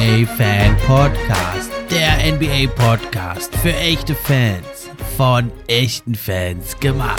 NBA Fan Podcast. Der NBA Podcast für echte Fans. Von echten Fans gemacht.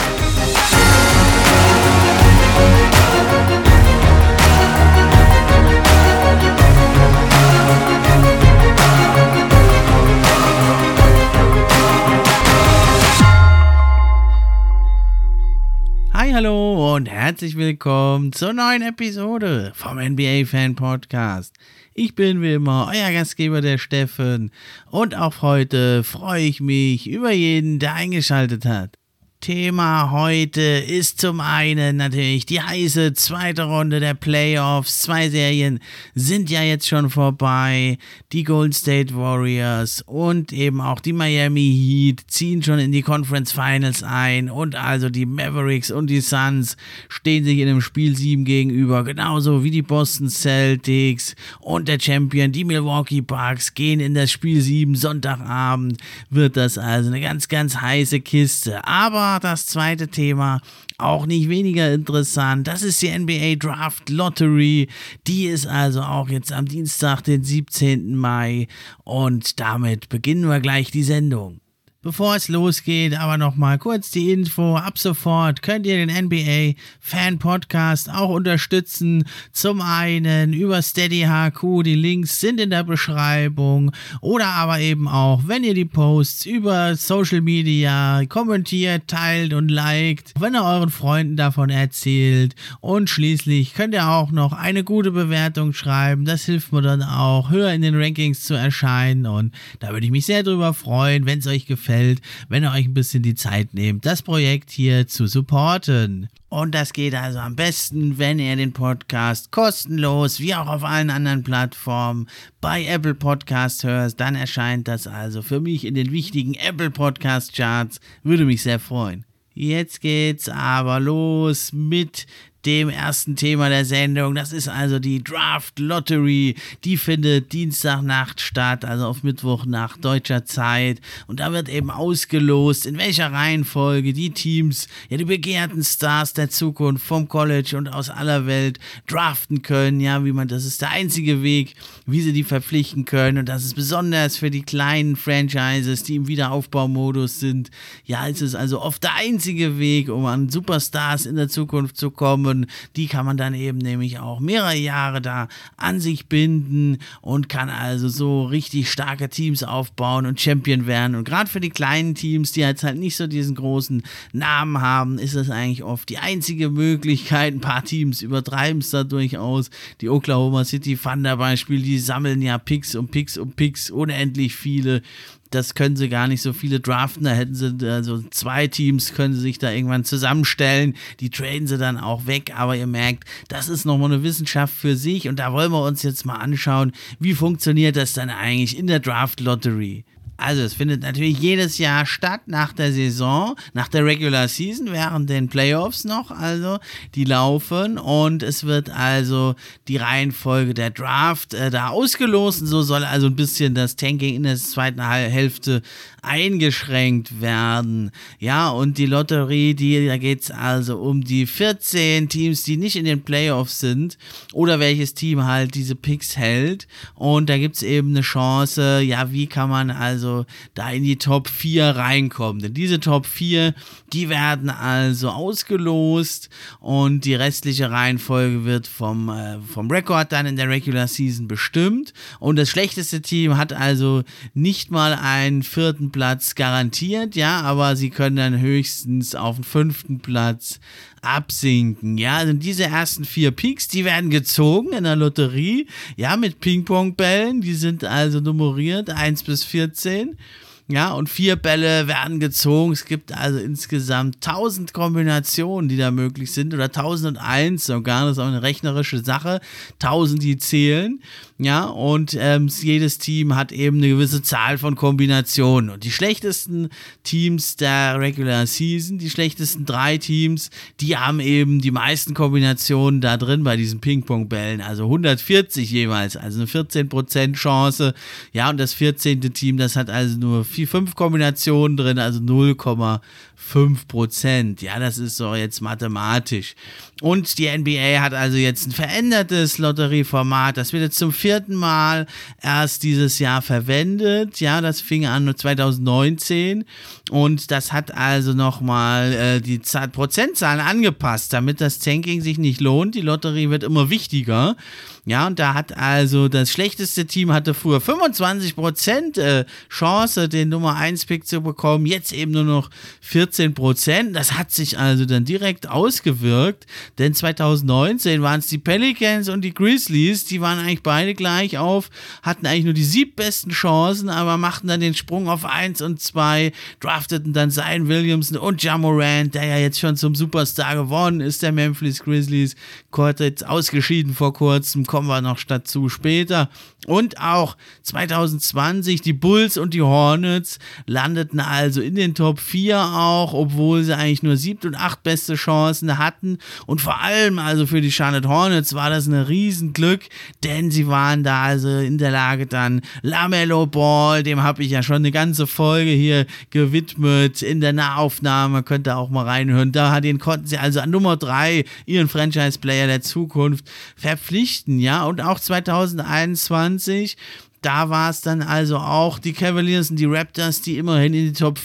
Hi, hallo und herzlich willkommen zur neuen Episode vom NBA Fan Podcast. Ich bin wie immer euer Gastgeber, der Steffen, und auch heute freue ich mich über jeden, der eingeschaltet hat. Thema heute ist zum einen natürlich die heiße zweite Runde der Playoffs. 2 Serien sind ja jetzt schon vorbei. Die Golden State Warriors und eben auch die Miami Heat ziehen schon in die Conference Finals ein. Und also die Mavericks und die Suns stehen sich in dem Spiel 7 gegenüber. Genauso wie die Boston Celtics und der Champion, die Milwaukee Bucks, gehen in das Spiel 7. Sonntagabend wird das also eine ganz, ganz heiße Kiste. Aber das zweite Thema, auch nicht weniger interessant, das ist die NBA Draft Lottery. Die ist also auch jetzt am Dienstag, den 17. Mai, und damit beginnen wir gleich die Sendung. Bevor es losgeht, aber nochmal kurz die Info. Ab sofort könnt ihr den NBA Fan Podcast auch unterstützen. Zum einen über Steady HQ, die Links sind in der Beschreibung. Oder aber eben auch, wenn ihr die Posts über Social Media kommentiert, teilt und liked, wenn ihr euren Freunden davon erzählt. Und schließlich könnt ihr auch noch eine gute Bewertung schreiben. Das hilft mir dann auch, höher in den Rankings zu erscheinen. Und da würde ich mich sehr drüber freuen, wenn es euch gefällt, wenn ihr euch ein bisschen die Zeit nehmt, das Projekt hier zu supporten. Und das geht also am besten, wenn ihr den Podcast kostenlos, wie auch auf allen anderen Plattformen, bei Apple Podcast hört. Dann erscheint das also für mich in den wichtigen Apple Podcast Charts. Würde mich sehr freuen. Jetzt geht's aber los mit dem ersten Thema der Sendung. Das ist also die Draft Lottery. Die findet Dienstagnacht statt, also auf Mittwochnacht deutscher Zeit. Und da wird eben ausgelost, in welcher Reihenfolge die Teams, ja, die begehrten Stars der Zukunft vom College und aus aller Welt draften können. Ja, das ist der einzige Weg, wie sie die verpflichten können. Und das ist besonders für die kleinen Franchises, die im Wiederaufbaumodus sind. Ja, es ist also oft der einzige Weg, um an Superstars in der Zukunft zu kommen. Die kann man dann eben nämlich auch mehrere Jahre da an sich binden und kann also so richtig starke Teams aufbauen und Champion werden. Und gerade für die kleinen Teams, die jetzt halt nicht so diesen großen Namen haben, ist das eigentlich oft die einzige Möglichkeit. Ein paar Teams übertreiben es da durchaus. Die Oklahoma City Thunder Beispiel, die sammeln ja Picks und Picks und Picks, unendlich viele. Das können sie gar nicht so viele draften, da hätten sie, also 2 Teams können sie sich da irgendwann zusammenstellen, die traden sie dann auch weg, aber ihr merkt, das ist nochmal eine Wissenschaft für sich, und da wollen wir uns jetzt mal anschauen, wie funktioniert das dann eigentlich in der Draft Lottery. Also es findet natürlich jedes Jahr statt nach der Saison, nach der Regular Season, während den Playoffs noch, also die laufen, und es wird also die Reihenfolge der Draft da ausgelost, und so soll also ein bisschen das Tanking in der zweiten Hälfte eingeschränkt werden. Ja, und die Lotterie, da geht es also um die 14 Teams, die nicht in den Playoffs sind, oder welches Team halt diese Picks hält, und da gibt es eben eine Chance, ja, wie kann man also da in die Top 4 reinkommen. Denn diese Top 4, die werden also ausgelost, und die restliche Reihenfolge wird vom Rekord dann in der Regular Season bestimmt, und das schlechteste Team hat also nicht mal einen 4. Platz garantiert, ja, aber sie können dann höchstens auf den 5. Platz absinken. Ja, also diese ersten 4 Picks, die werden gezogen in der Lotterie, ja, mit Ping-Pong-Bällen, die sind also nummeriert 1 bis 14. Ja, und 4 Bälle werden gezogen. Es gibt also insgesamt 1000 Kombinationen, die da möglich sind, oder 1001 sogar. Das ist auch eine rechnerische Sache. 1000, die zählen. Ja, und jedes Team hat eben eine gewisse Zahl von Kombinationen. Und die schlechtesten Teams der Regular Season, die schlechtesten 3 Teams, die haben eben die meisten Kombinationen da drin bei diesen Ping-Pong-Bällen. Also 140 jeweils, also eine 14% Chance. Ja, und das 14. Team, das hat also nur 5 Kombinationen drin, also 0,5%. Ja, das ist so jetzt mathematisch. Und die NBA hat also jetzt ein verändertes Lotterieformat. Das wird jetzt zum 4. Mal erst dieses Jahr verwendet. Ja, das fing an 2019 und das hat also nochmal die Prozentzahlen angepasst, damit das Tanking sich nicht lohnt. Die Lotterie wird immer wichtiger. Ja, und da hat also das schlechteste Team hatte früher 25% Chance, den Nummer 1 Pick zu bekommen, jetzt eben nur noch 14%. Das hat sich also dann direkt ausgewirkt, denn 2019 waren es die Pelicans und die Grizzlies, die waren eigentlich beide gleich auf, hatten eigentlich nur die 7 besten Chancen, aber machten dann den Sprung auf 1 und 2, drafteten dann Zion Williamson und Ja Morant, der ja jetzt schon zum Superstar geworden ist, der Memphis Grizzlies, jetzt ausgeschieden vor kurzem, kommen wir noch dazu später. Und auch 2020 die Bulls und die Hornets landeten also in den Top 4 auch, obwohl sie eigentlich nur 7. und 8 beste Chancen hatten. Und vor allem also für die Charlotte Hornets war das ein Riesenglück, denn sie waren da also in der Lage dann LaMelo Ball, dem habe ich ja schon eine ganze Folge hier gewidmet in der Nahaufnahme, könnt ihr auch mal reinhören. Den konnten sie also an Nummer 3 ihren Franchise-Player der Zukunft verpflichten, ja, und auch 2021 da war es dann also auch die Cavaliers und die Raptors, die immerhin in die Top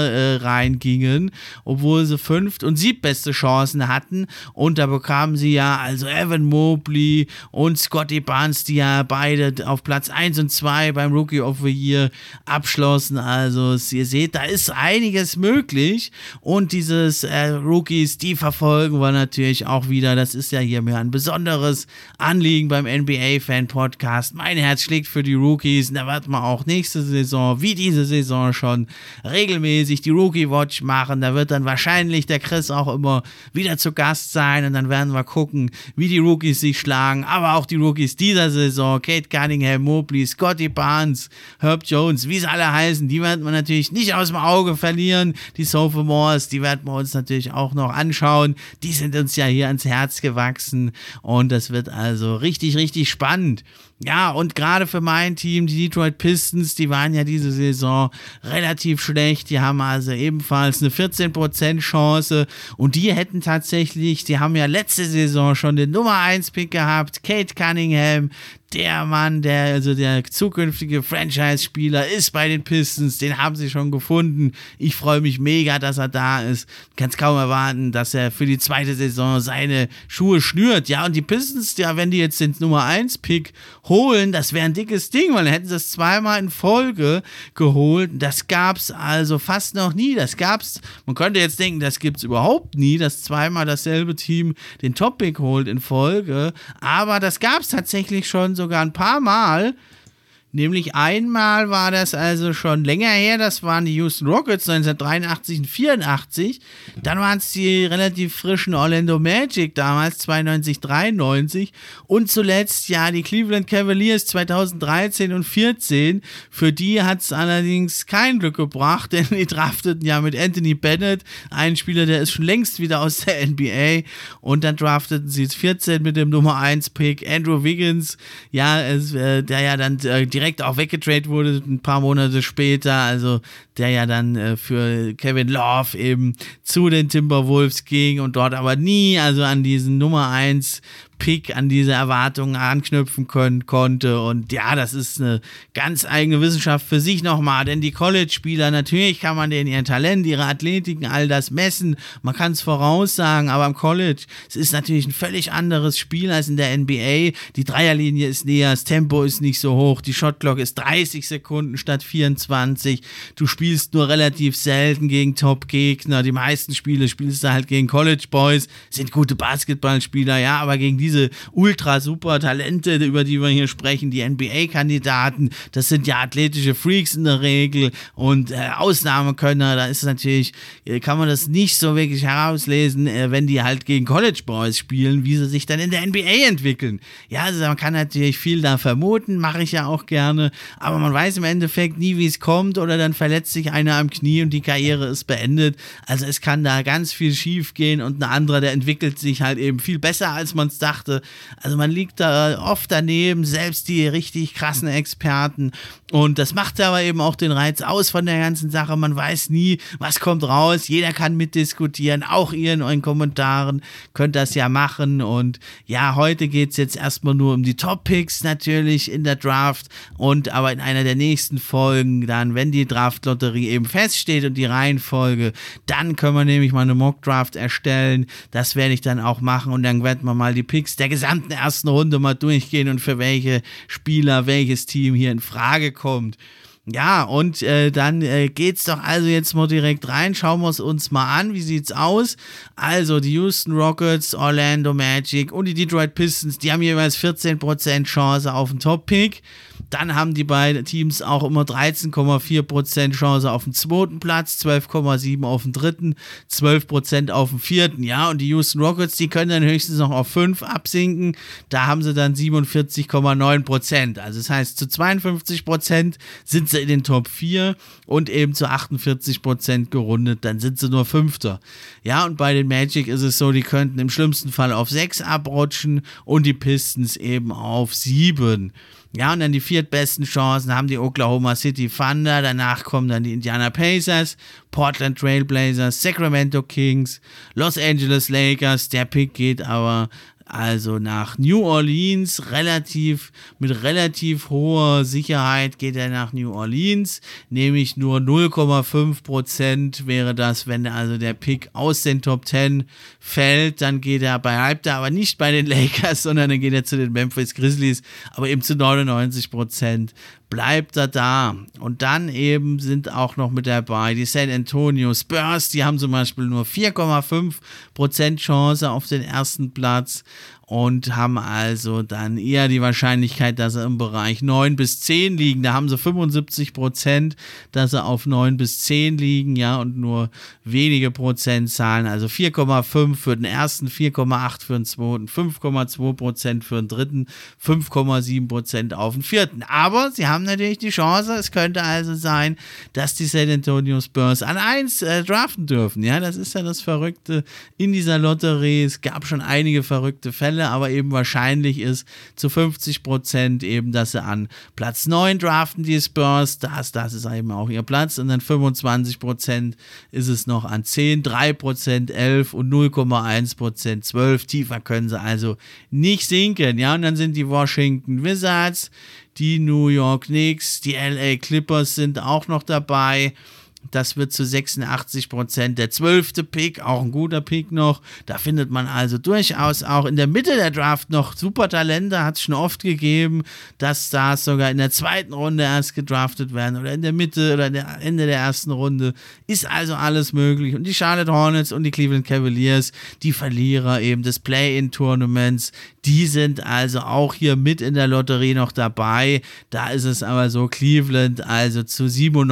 4 reingingen, obwohl sie 5. und 7. beste Chancen hatten. Und da bekamen sie ja also Evan Mobley und Scottie Barnes, die ja beide auf Platz 1 und 2 beim Rookie of the Year abschlossen. Also ihr seht, da ist einiges möglich. Und dieses Rookies, die verfolgen wir natürlich auch wieder. Das ist ja hier mir ein besonderes Anliegen beim NBA-Fan-Podcast. Mein Herz schlägt für die Rookies. Da wird man auch nächste Saison, wie diese Saison schon, regelmäßig die Rookie-Watch machen. Da wird dann wahrscheinlich der Chris auch immer wieder zu Gast sein und dann werden wir gucken, wie die Rookies sich schlagen. Aber auch die Rookies dieser Saison, Cade Cunningham, Mobley, Scottie Barnes, Herb Jones, wie sie alle heißen, die werden wir natürlich nicht aus dem Auge verlieren. Die Sophomores, die werden wir uns natürlich auch noch anschauen. Die sind uns ja hier ans Herz gewachsen und das wird also richtig, richtig spannend. Ja, und gerade für mein Team, die Detroit Pistons, die waren ja diese Saison relativ schlecht. Die haben also ebenfalls eine 14% Chance und die hätten tatsächlich, die haben ja letzte Saison schon den Nummer 1 Pick gehabt, Cade Cunningham. Der Mann, der zukünftige Franchise-Spieler ist bei den Pistons, den haben sie schon gefunden. Ich freue mich mega, dass er da ist. Kann es kaum erwarten, dass er für die zweite Saison seine Schuhe schnürt. Ja, und die Pistons, ja, wenn die jetzt den Nummer 1-Pick holen, das wäre ein dickes Ding, weil dann hätten sie es zweimal in Folge geholt. Das gab's also fast noch nie. Das gab's, man könnte jetzt denken, das gibt's überhaupt nie, dass zweimal dasselbe Team den Top-Pick holt in Folge. Aber das gab's tatsächlich schon sogar ein paar Mal. Nämlich einmal war das also schon länger her, das waren die Houston Rockets 1983 und 84. Dann waren es die relativ frischen Orlando Magic damals 92, 93 und zuletzt ja die Cleveland Cavaliers 2013 und 14. Für die hat es allerdings kein Glück gebracht, denn die drafteten ja mit Anthony Bennett, einen Spieler, der ist schon längst wieder aus der NBA, und dann drafteten sie 14 mit dem Nummer 1 Pick Andrew Wiggins, ja, der ja dann direkt auch weggetradet wurde, ein paar Monate später, also der ja dann für Kevin Love eben zu den Timberwolves ging und dort aber nie, also an diesen Nummer 1 Pick, an diese Erwartungen anknüpfen konnte. Und ja, das ist eine ganz eigene Wissenschaft für sich nochmal, denn die College-Spieler, natürlich kann man denen ihr Talent, ihre Athletiken, all das messen, man kann es voraussagen, aber im College, es ist natürlich ein völlig anderes Spiel als in der NBA. Die Dreierlinie ist näher, das Tempo ist nicht so hoch, die Shotclock ist 30 Sekunden statt 24, du spielst nur relativ selten gegen Top-Gegner, die meisten Spiele spielst du halt gegen College-Boys, sind gute Basketballspieler, ja, aber gegen diese ultra-super-Talente, über die wir hier sprechen, die NBA-Kandidaten, das sind ja athletische Freaks in der Regel und Ausnahmekönner, da ist es natürlich, kann man das nicht so wirklich herauslesen, wenn die halt gegen College-Boys spielen, wie sie sich dann in der NBA entwickeln. Ja, also man kann natürlich viel da vermuten, mache ich ja auch gerne, aber man weiß im Endeffekt nie, wie es kommt, oder dann verletzt sich einer am Knie und die Karriere ist beendet. Also es kann da ganz viel schief gehen und ein anderer, der entwickelt sich halt eben viel besser, als man es dachte, sagte, also man liegt da oft daneben, selbst die richtig krassen Experten, und das macht aber eben auch den Reiz aus von der ganzen Sache. Man weiß nie, was kommt raus, jeder kann mitdiskutieren, auch ihr in euren Kommentaren könnt das ja machen. Und ja, heute geht es jetzt erstmal nur um die Top-Picks natürlich in der Draft, und aber in einer der nächsten Folgen dann, wenn die Draft-Lotterie eben feststeht und die Reihenfolge, dann können wir nämlich mal eine Mock-Draft erstellen. Das werde ich dann auch machen, und dann werden wir mal die Picks der gesamten ersten Runde mal durchgehen und für welche Spieler welches Team hier in Frage kommt. Ja, und dann geht's doch also jetzt mal direkt rein. Schauen wir es uns mal an. Wie sieht's aus? Also die Houston Rockets, Orlando Magic und die Detroit Pistons, die haben jeweils 14% Chance auf den Top-Pick. Dann haben die beiden Teams auch immer 13,4% Chance auf den zweiten Platz, 12,7% auf den dritten, 12% auf den vierten. Ja, und die Houston Rockets, die können dann höchstens noch auf 5 absinken. Da haben sie dann 47,9%. Also das heißt, zu 52% sind sie in den Top 4 und eben zu 48% gerundet, dann sind sie nur Fünfter. Ja, und bei den Magic ist es so, die könnten im schlimmsten Fall auf 6 abrutschen und die Pistons eben auf 7. Ja, und dann die viertbesten Chancen haben die Oklahoma City Thunder, danach kommen dann die Indiana Pacers, Portland Trail Blazers, Sacramento Kings, Los Angeles Lakers. Der Pick geht aber also nach New Orleans, mit relativ hoher Sicherheit geht er nach New Orleans, nämlich nur 0,5% wäre das, wenn also der Pick aus den Top 10 fällt, dann bleibt er aber nicht bei den Lakers, sondern dann geht er zu den Memphis Grizzlies, aber eben zu 99% bleibt er da. Und dann eben sind auch noch mit dabei die San Antonio Spurs, die haben zum Beispiel nur 4,5% Chance auf den ersten Platz und haben also dann eher die Wahrscheinlichkeit, dass sie im Bereich 9 bis 10 liegen. Da haben sie 75%, dass sie auf 9 bis 10 liegen, ja, und nur wenige Prozentzahlen, also 4,5 für den ersten, 4,8 für den zweiten, 5,2% für den dritten, 5,7% auf den vierten. Aber sie haben natürlich die Chance, es könnte also sein, dass die San Antonio Spurs an 1 draften dürfen. Ja, das ist ja das Verrückte in dieser Lotterie. Es gab schon einige verrückte Fälle, aber eben wahrscheinlich ist zu 50% eben, dass sie an Platz 9 draften, die Spurs. Das ist eben auch ihr Platz. Und dann 25% ist es noch an 10, 3%, 11 und 0,1%, 12. Tiefer können sie also nicht sinken. Ja, und dann sind die Washington Wizards, die New York Knicks, die LA Clippers sind auch noch dabei. Das wird zu 86% der 12. Pick, auch ein guter Pick noch. Da findet man also durchaus auch in der Mitte der Draft noch super Talente, hat es schon oft gegeben, dass Stars sogar in der zweiten Runde erst gedraftet werden oder in der Mitte oder Ende der ersten Runde. Ist also alles möglich. Und die Charlotte Hornets und die Cleveland Cavaliers, die Verlierer eben des Play-In-Tournaments, die sind also auch hier mit in der Lotterie noch dabei. Da ist es aber so, Cleveland also zu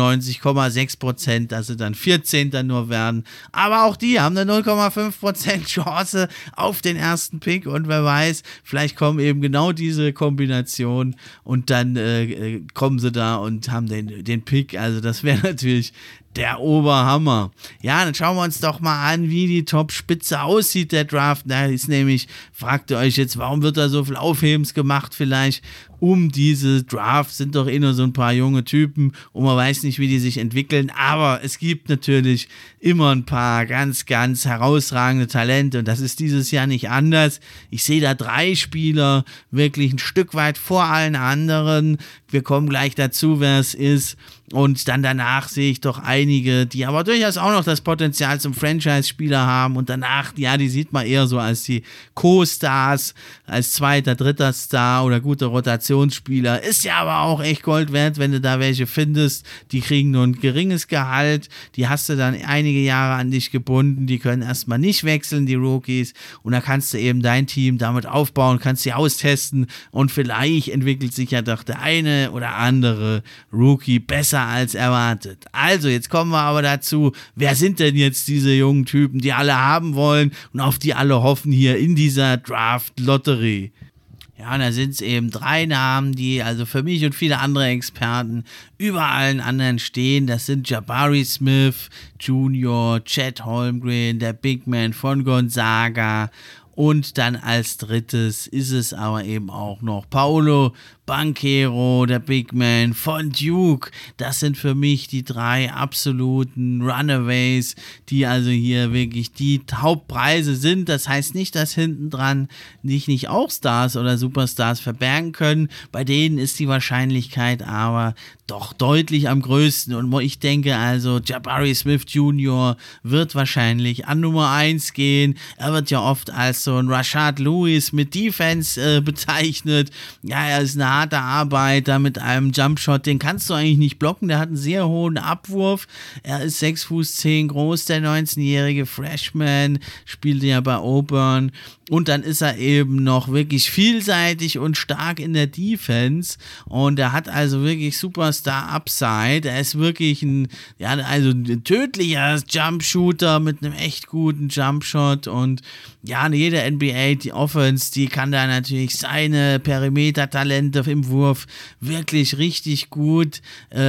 97,6%, dass sie dann 14. nur werden. Aber auch die haben eine 0,5% Chance auf den ersten Pick. Und wer weiß, vielleicht kommen eben genau diese Kombination und dann kommen sie da und haben den Pick. Also das wäre natürlich der Oberhammer. Ja, dann schauen wir uns doch mal an, wie die Top-Spitze aussieht, der Draft. Da ist nämlich, fragt ihr euch jetzt, warum wird da so viel Aufhebens gemacht vielleicht um diese Draft? Sind doch nur so ein paar junge Typen und man weiß nicht, wie die sich entwickeln, aber es gibt natürlich immer ein paar ganz, ganz herausragende Talente und das ist dieses Jahr nicht anders. Ich sehe da 3 Spieler wirklich ein Stück weit vor allen anderen. Wir kommen gleich dazu, wer es ist. Und dann danach sehe ich doch einige, die aber durchaus auch noch das Potenzial zum Franchise-Spieler haben. Und danach, ja, die sieht man eher so als die Co-Stars, als zweiter, dritter Star oder guter Rotationsspieler. Ist ja aber auch echt Gold wert, wenn du da welche findest. Die kriegen nur ein geringes Gehalt. Die hast du dann einige Jahre an dich gebunden. Die können erstmal nicht wechseln, die Rookies. Und da kannst du eben dein Team damit aufbauen, kannst sie austesten. Und vielleicht entwickelt sich ja doch der eine oder andere Rookie besser als erwartet. Also, jetzt kommen wir aber dazu, wer sind denn jetzt diese jungen Typen, die alle haben wollen und auf die alle hoffen hier in dieser Draft-Lotterie? Ja, und da sind es eben 3 Namen, die also für mich und viele andere Experten über allen anderen stehen. Das sind Jabari Smith Jr., Chet Holmgren, der Big Man von Gonzaga Und dann als drittes ist es aber eben auch noch Paolo Banchero, der Big Man von Duke. Das sind für mich die 3 absoluten Runaways, die also hier wirklich die Hauptpreise sind. Das heißt nicht, dass hinten dran nicht auch Stars oder Superstars verbergen können. Bei denen ist die Wahrscheinlichkeit aber doch deutlich am größten. Und ich denke also, Jabari Smith Jr. wird wahrscheinlich an Nummer 1 gehen. Er wird ja oft als so ein Rashard Lewis mit Defense bezeichnet. Ja, er ist eine harte Arbeiter mit einem Jumpshot, den kannst du eigentlich nicht blocken. Der hat einen sehr hohen Abwurf. Er ist 6'10" groß, der 19-jährige Freshman, spielte ja bei Auburn. Und dann ist er eben noch wirklich vielseitig und stark in der Defense. Und er hat also wirklich Superstar-Upside. Er ist wirklich ein tödlicher Jumpshooter mit einem echt guten Jumpshot. Und ja, jede NBA, die Offense, die kann da natürlich seine Perimeter-Talente im Wurf wirklich richtig gut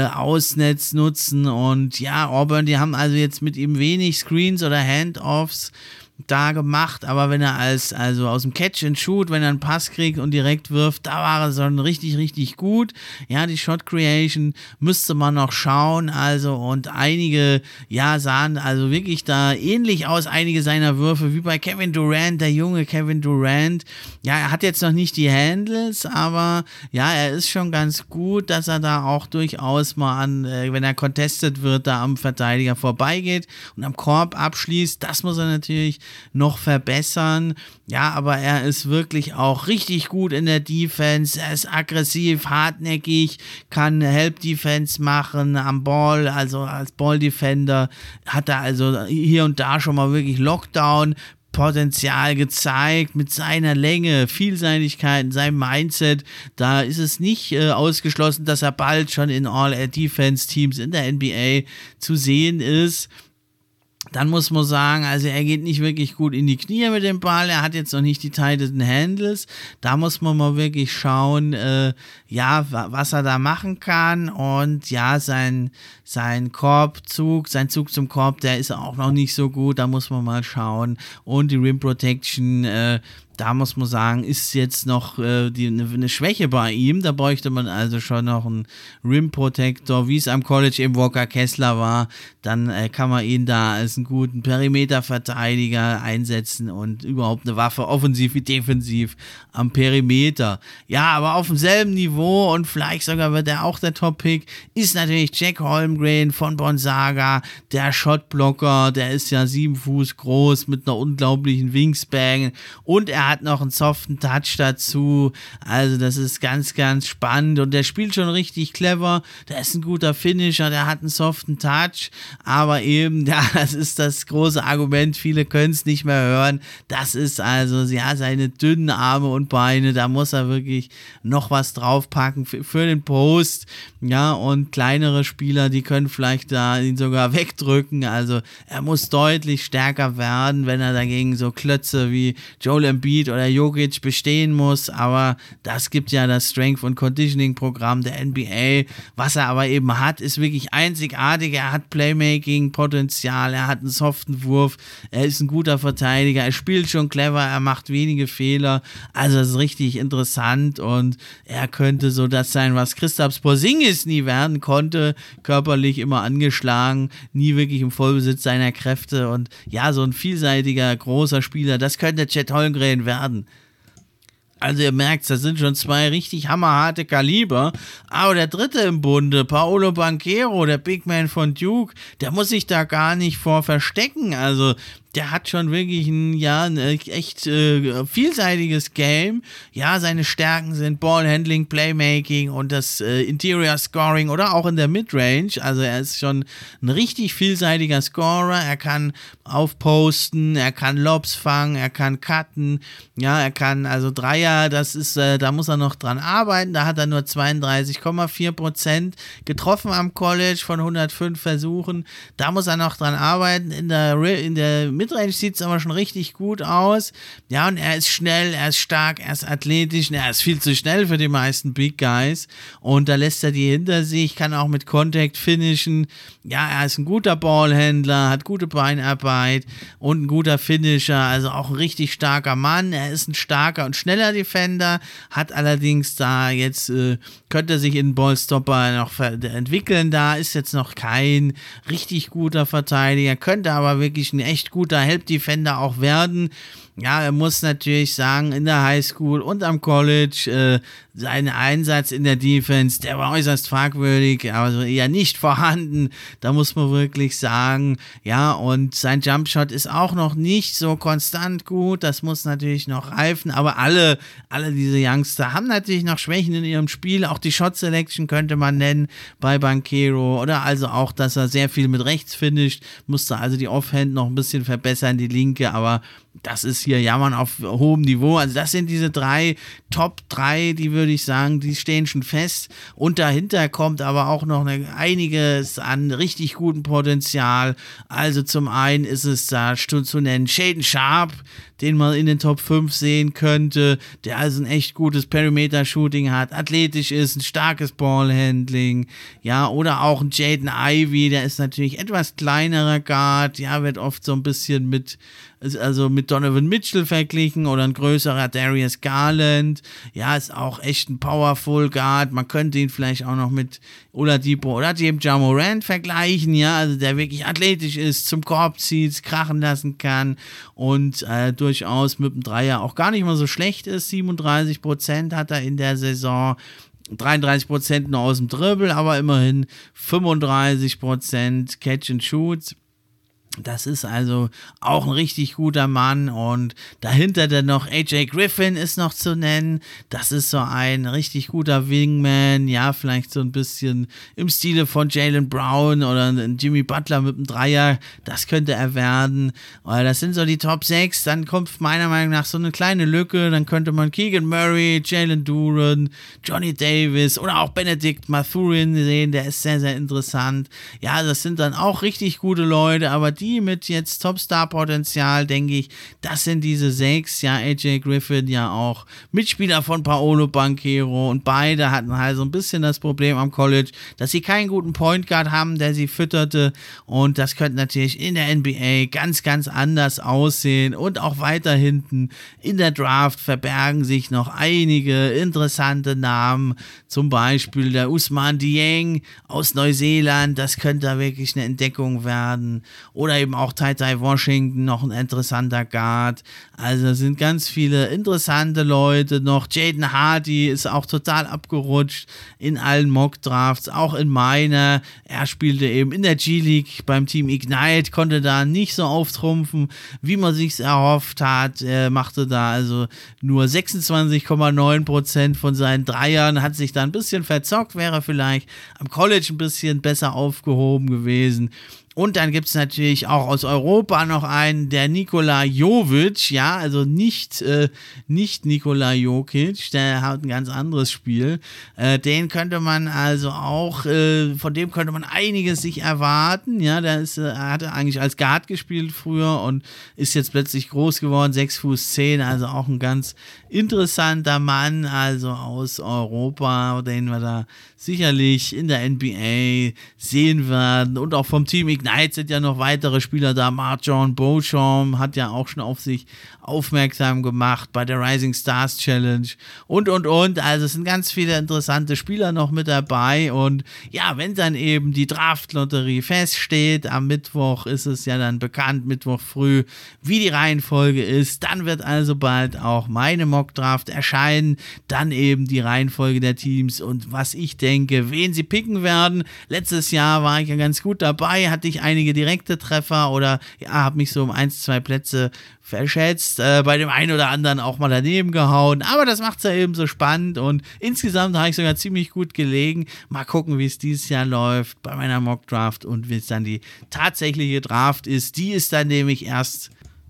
nutzen. Und ja, Auburn, die haben also jetzt mit ihm wenig Screens oder Handoffs da gemacht, aber wenn er also aus dem Catch and Shoot, wenn er einen Pass kriegt und direkt wirft, da war er schon richtig, richtig gut. Ja, die Shot Creation müsste man noch schauen, also, und einige, ja, sahen also wirklich da ähnlich aus, einige seiner Würfe, wie bei Kevin Durant, der junge Kevin Durant. Ja, er hat jetzt noch nicht die Handles, aber ja, er ist schon ganz gut, dass er da auch durchaus mal wenn er contested wird, da am Verteidiger vorbeigeht und am Korb abschließt. Das muss er natürlich noch verbessern. Ja, aber er ist wirklich auch richtig gut in der Defense. Er ist aggressiv, hartnäckig, kann Help Defense machen am Ball, also als Ball Defender hat er also hier und da schon mal wirklich Lockdown Potenzial gezeigt mit seiner Länge, Vielseitigkeit, seinem Mindset. Da ist es nicht ausgeschlossen, dass er bald schon in All-Defense-Teams in der NBA zu sehen ist. Dann muss man sagen, also er geht nicht wirklich gut in die Knie mit dem Ball, er hat jetzt noch nicht die tighteten Handles, da muss man mal wirklich schauen, was er da machen kann. Und ja, sein Zug zum Korb, der ist auch noch nicht so gut, da muss man mal schauen. Und die Rim Protection, da muss man sagen, ist jetzt noch eine Schwäche bei ihm. Da bräuchte man also schon noch einen Rim Protector, wie es am College eben Walker Kessler war. Dann kann man ihn da als einen guten Perimeterverteidiger einsetzen und überhaupt eine Waffe, offensiv wie defensiv, am Perimeter. Ja, aber auf demselben Niveau und vielleicht sogar wird er auch der Top-Pick, ist natürlich Jack Holmgren von Gonzaga, der Shotblocker, der ist ja 7 Fuß groß mit einer unglaublichen Wingspan und er hat noch einen soften Touch dazu, also das ist ganz, ganz spannend und der spielt schon richtig clever, der ist ein guter Finisher, der hat einen soften Touch, aber eben, ja, das ist das große Argument, viele können es nicht mehr hören, das ist also, ja, seine dünnen Arme und Beine, da muss er wirklich noch was draufpacken für den Post, ja, und kleinere Spieler, die können vielleicht da ihn sogar wegdrücken, also er muss deutlich stärker werden, wenn er dagegen so Klötze wie Joel Embiid oder Jokic bestehen muss, aber das gibt ja das Strength- und Conditioning-Programm der NBA. Was er aber eben hat, ist wirklich einzigartig. Er hat Playmaking-Potenzial, er hat einen soften Wurf, er ist ein guter Verteidiger, er spielt schon clever, er macht wenige Fehler, also das ist richtig interessant und er könnte so das sein, was Kristaps Porzingis nie werden konnte, körperlich immer angeschlagen, nie wirklich im Vollbesitz seiner Kräfte und ja, so ein vielseitiger, großer Spieler, das könnte Chet Holmgren werden. Also ihr merkt, das sind schon 2 richtig hammerharte Kaliber, aber der dritte im Bunde, Paolo Banchero, der Big Man von Duke, der muss sich da gar nicht vor verstecken, also der hat schon wirklich ein echt vielseitiges Game. Ja, seine Stärken sind Ballhandling, Playmaking und das Interior Scoring oder auch in der Midrange. Also er ist schon ein richtig vielseitiger Scorer. Er kann aufposten, er kann Lobs fangen, er kann cutten. Ja, er kann also Dreier, das ist, da muss er noch dran arbeiten. Da hat er nur 32,4% getroffen am College von 105 Versuchen. Da muss er noch dran arbeiten. In der Midrange sieht es aber schon richtig gut aus. Ja, und er ist schnell, er ist stark, er ist athletisch, er ist viel zu schnell für die meisten Big Guys. Und da lässt er die hinter sich, kann auch mit Contact finishen. Ja, er ist ein guter Ballhändler, hat gute Beinarbeit und ein guter Finisher, also auch ein richtig starker Mann. Er ist ein starker und schneller Defender, hat allerdings da jetzt, könnte er sich in Ballstopper noch entwickeln. Da ist jetzt noch kein richtig guter Verteidiger, könnte aber wirklich ein echt guter Help-Defender auch werden. Ja, er muss natürlich sagen, in der Highschool und am College, sein Einsatz in der Defense, der war äußerst fragwürdig, also eher nicht vorhanden, da muss man wirklich sagen, ja, und sein Jumpshot ist auch noch nicht so konstant gut, das muss natürlich noch reifen, aber alle diese Youngster haben natürlich noch Schwächen in ihrem Spiel, auch die Shot Selection könnte man nennen bei Banchero, oder also auch, dass er sehr viel mit rechts finisht, musste also die Offhand noch ein bisschen verbessern, die linke, aber das ist hier Jammern auf hohem Niveau. Also das sind diese Top 3, die würde ich sagen, die stehen schon fest. Und dahinter kommt aber auch noch einiges an richtig gutem Potenzial. Also zum einen ist es da zu nennen Shaedon Sharpe, den man in den Top 5 sehen könnte, der also ein echt gutes Perimeter-Shooting hat, athletisch ist, ein starkes Ballhandling, ja, oder auch ein Jaden Ivey, der ist natürlich etwas kleinerer Guard, ja, wird oft so ein bisschen mit Donovan Mitchell verglichen oder ein größerer Darius Garland, ja, ist auch echt ein Powerful Guard, man könnte ihn vielleicht auch noch mit Oladipo oder dem Ja Morant vergleichen, ja, also der wirklich athletisch ist, zum Korb zieht, krachen lassen kann und durchaus mit dem Dreier auch gar nicht mal so schlecht ist, 37% hat er in der Saison, 33% nur aus dem Dribble, aber immerhin 35% Catch and Shoot. Das ist also auch ein richtig guter Mann und dahinter dann noch AJ Griffin ist noch zu nennen. Das ist so ein richtig guter Wingman, ja, vielleicht so ein bisschen im Stile von Jaylen Brown oder Jimmy Butler mit dem Dreier. Das könnte er werden. Das sind so die Top 6. Dann kommt meiner Meinung nach so eine kleine Lücke. Dann könnte man Keegan Murray, Jalen Duren, Johnny Davis oder auch Benedict Mathurin sehen. Der ist sehr, sehr interessant. Ja, das sind dann auch richtig gute Leute, aber die mit jetzt Topstar-Potenzial, denke ich, das sind diese 6, ja, AJ Griffin, ja auch Mitspieler von Paolo Banchero und beide hatten halt so ein bisschen das Problem am College, dass sie keinen guten Point Guard haben, der sie fütterte und das könnte natürlich in der NBA ganz, ganz anders aussehen und auch weiter hinten in der Draft verbergen sich noch einige interessante Namen, zum Beispiel der Ousmane Dieng aus Neuseeland, das könnte da wirklich eine Entdeckung werden, oder eben auch Ty Washington, noch ein interessanter Guard. Also sind ganz viele interessante Leute noch. Jaden Hardy ist auch total abgerutscht in allen Mock-Drafts, auch in meiner. Er spielte eben in der G-League beim Team Ignite, konnte da nicht so auftrumpfen, wie man sich's erhofft hat. Er machte da also nur 26,9% von seinen Dreiern, hat sich da ein bisschen verzockt, wäre vielleicht am College ein bisschen besser aufgehoben gewesen. Und dann gibt es natürlich auch aus Europa noch einen, der Nikola Jovic, ja, also nicht Nikola Jokic, der hat ein ganz anderes Spiel. Den könnte man also auch, von dem könnte man einiges sich erwarten, ja, er hatte eigentlich als Guard gespielt früher und ist jetzt plötzlich groß geworden, 6'10", also auch ein ganz interessanter Mann, also aus Europa, den wir da sicherlich in der NBA sehen werden und auch vom Team Ignite sind ja noch weitere Spieler da, Marjon Beauchamp hat ja auch schon auf sich aufmerksam gemacht bei der Rising Stars Challenge und, also es sind ganz viele interessante Spieler noch mit dabei und ja, wenn dann eben die Draft-Lotterie feststeht, am Mittwoch ist es ja dann bekannt, Mittwoch früh, wie die Reihenfolge ist, dann wird also bald auch meine Mock-Draft erscheinen, dann eben die Reihenfolge der Teams und was ich denke, wen sie picken werden. Letztes Jahr war ich ja ganz gut dabei, hatte ich einige direkte Treffer oder ja, habe mich so um 1-2 Plätze verschätzt, bei dem einen oder anderen auch mal daneben gehauen, aber das macht es ja eben so spannend und insgesamt habe ich sogar ziemlich gut gelegen. Mal gucken, wie es dieses Jahr läuft bei meiner Mock-Draft und wie es dann die tatsächliche Draft ist. Die ist dann nämlich erst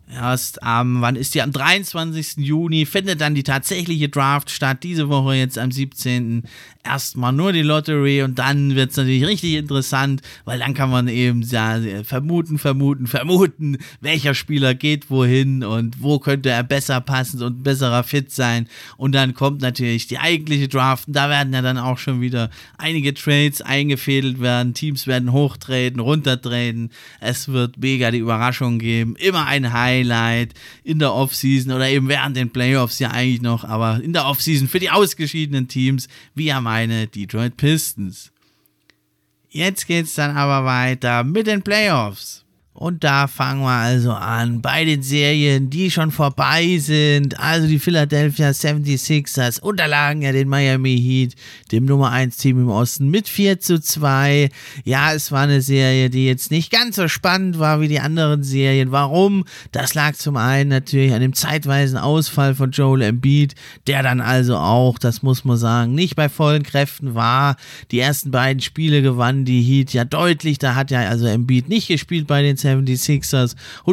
Erst wann ist die? Am 23. Juni findet dann die tatsächliche Draft statt. Diese Woche jetzt am 17. Erstmal nur die Lottery und dann wird es natürlich richtig interessant, weil dann kann man eben vermuten, welcher Spieler geht wohin und wo könnte er besser passen und besserer Fit sein. Und dann kommt natürlich die eigentliche Draft und da werden ja dann auch schon wieder einige Trades eingefädelt werden. Teams werden hochtreten, runtertreten. Es wird mega die Überraschung geben. Immer ein Highlight in der Offseason oder eben während den Playoffs ja eigentlich noch, aber in der Offseason für die ausgeschiedenen Teams, wie ja meine Detroit Pistons. Jetzt geht's dann aber weiter mit den Playoffs. Und da fangen wir also an bei den Serien, die schon vorbei sind. Also die Philadelphia 76ers unterlagen ja den Miami Heat, dem Nummer 1 Team im Osten, mit 4:2. Ja, es war eine Serie, die jetzt nicht ganz so spannend war wie die anderen Serien. Warum? Das lag zum einen natürlich an dem zeitweisen Ausfall von Joel Embiid, der dann also auch, das muss man sagen, nicht bei vollen Kräften war. Die ersten beiden Spiele gewannen die Heat ja deutlich. Da hat ja also Embiid nicht gespielt bei den 76ers,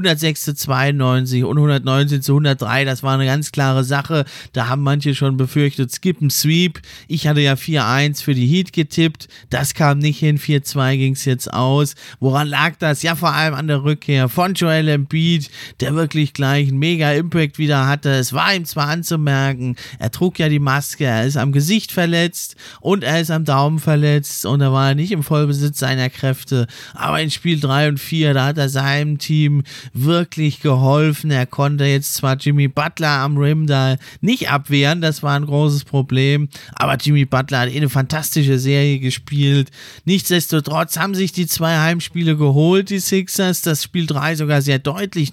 106:92 und 119:103, das war eine ganz klare Sache, da haben manche schon befürchtet, skip ein Sweep, ich hatte ja 4:1 für die Heat getippt, das kam nicht hin, 4:2 ging es jetzt aus, woran lag das? Ja, vor allem an der Rückkehr von Joel Embiid, der wirklich gleich einen mega Impact wieder hatte, es war ihm zwar anzumerken, er trug ja die Maske, er ist am Gesicht verletzt und er ist am Daumen verletzt und er war nicht im Vollbesitz seiner Kräfte, aber in Spiel 3 und 4, da hat er seinem Team wirklich geholfen. Er konnte jetzt zwar Jimmy Butler am Rim da nicht abwehren, das war ein großes Problem, aber Jimmy Butler hat eine fantastische Serie gespielt. Nichtsdestotrotz haben sich die 2 Heimspiele geholt, die Sixers, das Spiel 3 sogar sehr deutlich,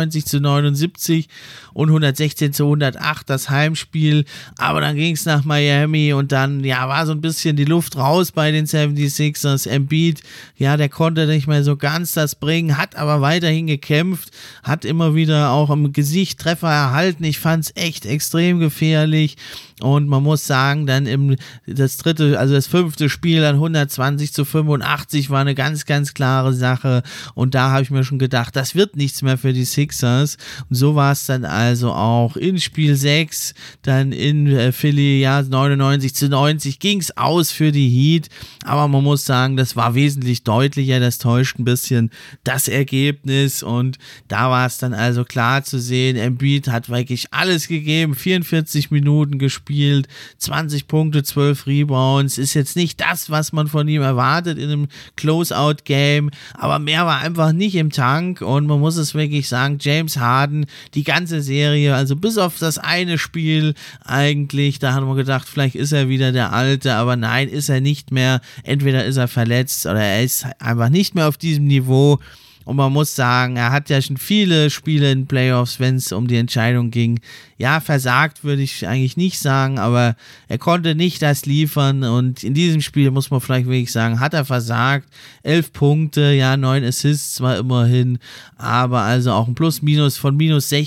99:79 und 116:108 das Heimspiel, aber dann ging es nach Miami und dann, ja, war so ein bisschen die Luft raus bei den 76ers. Embiid, ja, der konnte nicht mehr so ganz das bringen, hat aber weiterhin gekämpft, hat immer wieder auch im Gesicht Treffer erhalten. Ich fand es echt extrem gefährlich. Und man muss sagen, dann das 5. Spiel dann 120:85 war eine ganz, ganz klare Sache. Und da habe ich mir schon gedacht, das wird nichts mehr für die Sixers. Und so war es dann also auch in Spiel 6, dann in Philly, ja, 99:90 ging es aus für die Heat. Aber man muss sagen, das war wesentlich deutlicher, das täuscht ein bisschen das Ergebnis. Und da war es dann also klar zu sehen, Embiid hat wirklich alles gegeben, 44 Minuten gespielt, 20 Punkte, 12 Rebounds, ist jetzt nicht das, was man von ihm erwartet in einem Closeout-Game, aber mehr war einfach nicht im Tank und man muss es wirklich sagen, James Harden, die ganze Serie, also bis auf das eine Spiel eigentlich, da hat man gedacht, vielleicht ist er wieder der Alte, aber nein, ist er nicht mehr, entweder ist er verletzt oder er ist einfach nicht mehr auf diesem Niveau. Und man muss sagen, er hat ja schon viele Spiele in Playoffs, wenn es um die Entscheidung ging. Ja, versagt würde ich eigentlich nicht sagen, aber er konnte nicht das liefern. Und in diesem Spiel muss man vielleicht wirklich sagen, hat er versagt. 11 Punkte, ja, 9 Assists zwar immerhin, aber also auch ein Plus-Minus von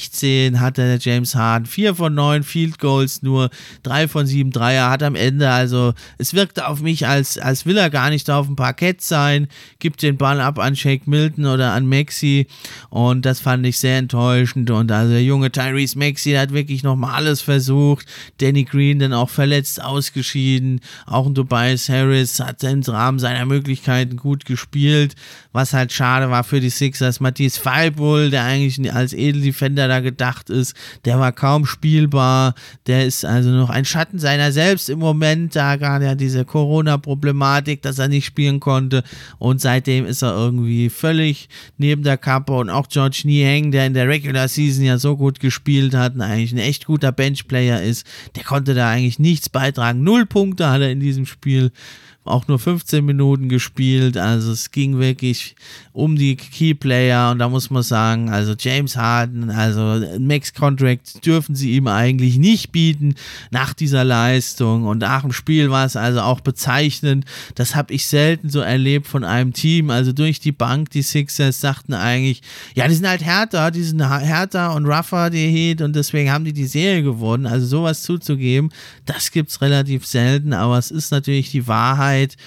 -16 hatte der James Harden. 4 von 9 Field Goals nur, 3 von 7 Dreier, hat am Ende, also es wirkte auf mich, als will er gar nicht da auf dem Parkett sein, gibt den Ball ab an Shake Milton oder an Maxey und das fand ich sehr enttäuschend und also der junge Tyrese Maxey hat wirklich nochmal alles versucht, Danny Green dann auch verletzt ausgeschieden, auch ein Tobias Harris hat im Rahmen seiner Möglichkeiten gut gespielt, was halt schade war für die Sixers. Matisse Thybulle, der eigentlich als Edeldefender da gedacht ist, der war kaum spielbar, der ist also noch ein Schatten seiner selbst im Moment, da gerade ja diese Corona-Problematik, dass er nicht spielen konnte und seitdem ist er irgendwie völlig neben der Kappe und auch George Niang, der in der Regular Season ja so gut gespielt hat und eigentlich ein echt guter Benchplayer ist, der konnte da eigentlich nichts beitragen. 0 Punkte hat er in diesem Spiel, auch nur 15 Minuten gespielt, also es ging wirklich um die Keyplayer und da muss man sagen, also James Harden, also Max-Contract dürfen sie ihm eigentlich nicht bieten nach dieser Leistung und nach dem Spiel war es also auch bezeichnend, das habe ich selten so erlebt von einem Team, also durch die Bank, die Sixers sagten eigentlich, ja, die sind halt härter, die sind härter und rougher, die Heat und deswegen haben die Serie gewonnen, also sowas zuzugeben, das gibt's relativ selten, aber es ist natürlich die Wahrheit.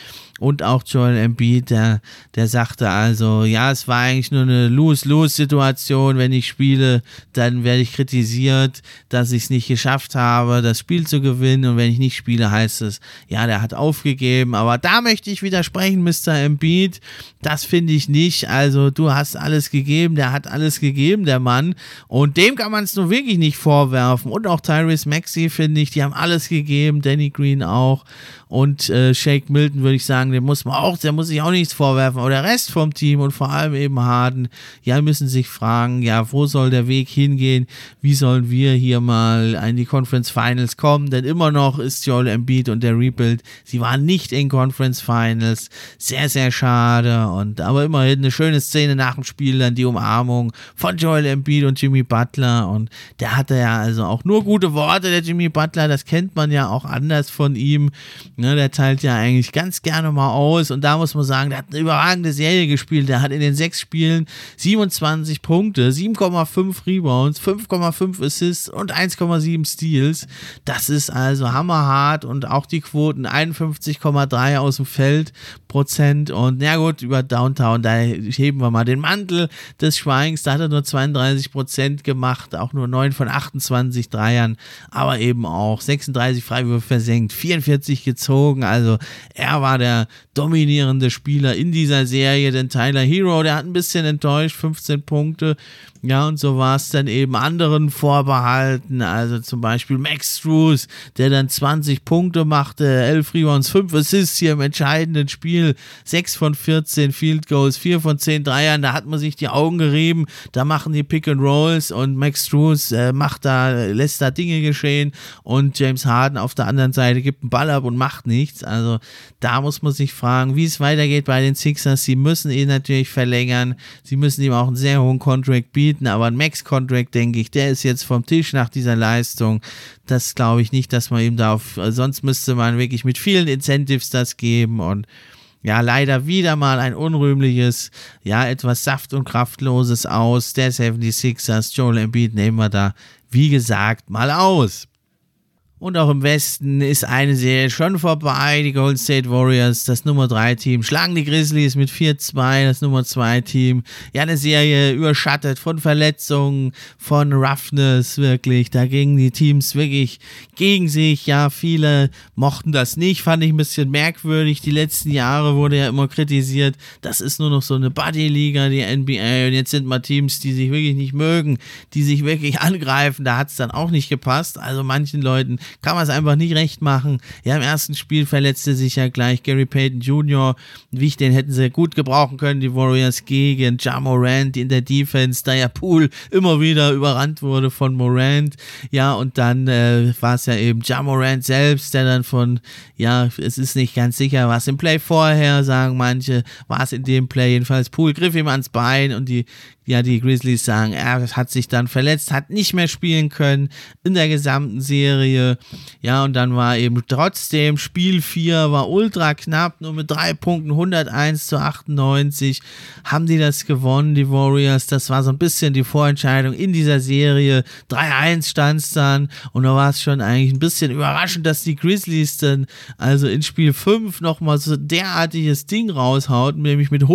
und auch Joel Embiid, der sagte also, ja, es war eigentlich nur eine Lose-Lose-Situation, wenn ich spiele, dann werde ich kritisiert, dass ich es nicht geschafft habe, das Spiel zu gewinnen, und wenn ich nicht spiele, heißt es, ja, der hat aufgegeben, aber da möchte ich widersprechen, Mr. Embiid, das finde ich nicht, also du hast alles gegeben, der hat alles gegeben, der Mann, und dem kann man es nur wirklich nicht vorwerfen, und auch Tyrese Maxey, finde ich, die haben alles gegeben, Danny Green auch, und Shake Milton, würde ich sagen, der muss sich auch nichts vorwerfen, aber der Rest vom Team und vor allem eben Harden, ja, müssen sich fragen, ja, wo soll der Weg hingehen, wie sollen wir hier mal in die Conference Finals kommen, denn immer noch ist Joel Embiid und der Rebuild, sie waren nicht in Conference Finals, sehr, sehr schade, aber immerhin eine schöne Szene nach dem Spiel, dann die Umarmung von Joel Embiid und Jimmy Butler, und der hatte ja also auch nur gute Worte, der Jimmy Butler, das kennt man ja auch anders von ihm, ne, der teilt ja eigentlich ganz gerne mal aus, und da muss man sagen, der hat eine überragende Serie gespielt, der hat in den 6 Spielen 27 Punkte, 7,5 Rebounds, 5,5 Assists und 1,7 Steals, das ist also hammerhart, und auch die Quoten 51,3 aus dem Feld Prozent, und na gut, über Downtown, da heben wir mal den Mantel des Schweigens, da hat er nur 32% gemacht, auch nur 9 von 28 Dreiern, aber eben auch 36 Freiwürfe versenkt, 44 gezogen, also er war der dominierende Spieler in dieser Serie, denn Tyler Hero, der hat ein bisschen enttäuscht, 15 Punkte, ja, und so war es dann eben anderen vorbehalten, also zum Beispiel Max Strus, der dann 20 Punkte machte, 11 Rebounds, 5 Assists hier im entscheidenden Spiel, 6 von 14 Field Goals, 4 von 10 Dreiern, da hat man sich die Augen gerieben, da machen die Pick and Rolls, und Max Strus lässt da Dinge geschehen, und James Harden auf der anderen Seite gibt einen Ball ab und macht nichts, also da muss man sich fragen, wie es weitergeht bei den Sixers. Sie müssen ihn natürlich verlängern, sie müssen ihm auch einen sehr hohen Contract bieten, aber ein Max-Contract, denke ich, der ist jetzt vom Tisch nach dieser Leistung. Das glaube ich nicht, dass man ihm sonst müsste man wirklich mit vielen Incentives das geben, und ja, leider wieder mal ein unrühmliches, ja, etwas saft- und kraftloses Aus der 76ers. Joel Embiid nehmen wir da, wie gesagt, mal aus. Und auch im Westen ist eine Serie schon vorbei. Die Golden State Warriors, das Nummer 3 Team, schlagen die Grizzlies mit 4-2, das Nummer 2 Team. Ja, eine Serie überschattet von Verletzungen, von Roughness, wirklich. Da gingen die Teams wirklich gegen sich. Ja, viele mochten das nicht, fand ich ein bisschen merkwürdig. Die letzten Jahre wurde ja immer kritisiert, das ist nur noch so eine Buddy-Liga, die NBA. Und jetzt sind mal Teams, die sich wirklich nicht mögen, die sich wirklich angreifen. Da hat es dann auch nicht gepasst. Also manchen Leuten kann man es einfach nicht recht machen. Ja, im ersten Spiel verletzte sich ja gleich Gary Payton Jr. Den hätten sie gut gebrauchen können, die Warriors, gegen Ja Morant in der Defense, da ja Poole immer wieder überrannt wurde von Morant. Ja, und dann war es ja eben Ja Morant selbst, der dann es ist nicht ganz sicher, was im Play vorher, sagen manche, war es in dem Play, jedenfalls Poole griff ihm ans Bein, und die Grizzlies sagen, er hat sich dann verletzt, hat nicht mehr spielen können in der gesamten Serie. Ja, und dann war eben trotzdem Spiel 4 war ultra knapp, nur mit 3 Punkten, 101-98 haben die das gewonnen, die Warriors. Das war so ein bisschen die Vorentscheidung in dieser Serie. 3-1 stand es dann, und da war es schon eigentlich ein bisschen überraschend, dass die Grizzlies dann also in Spiel 5 nochmal so derartiges Ding raushauten, nämlich mit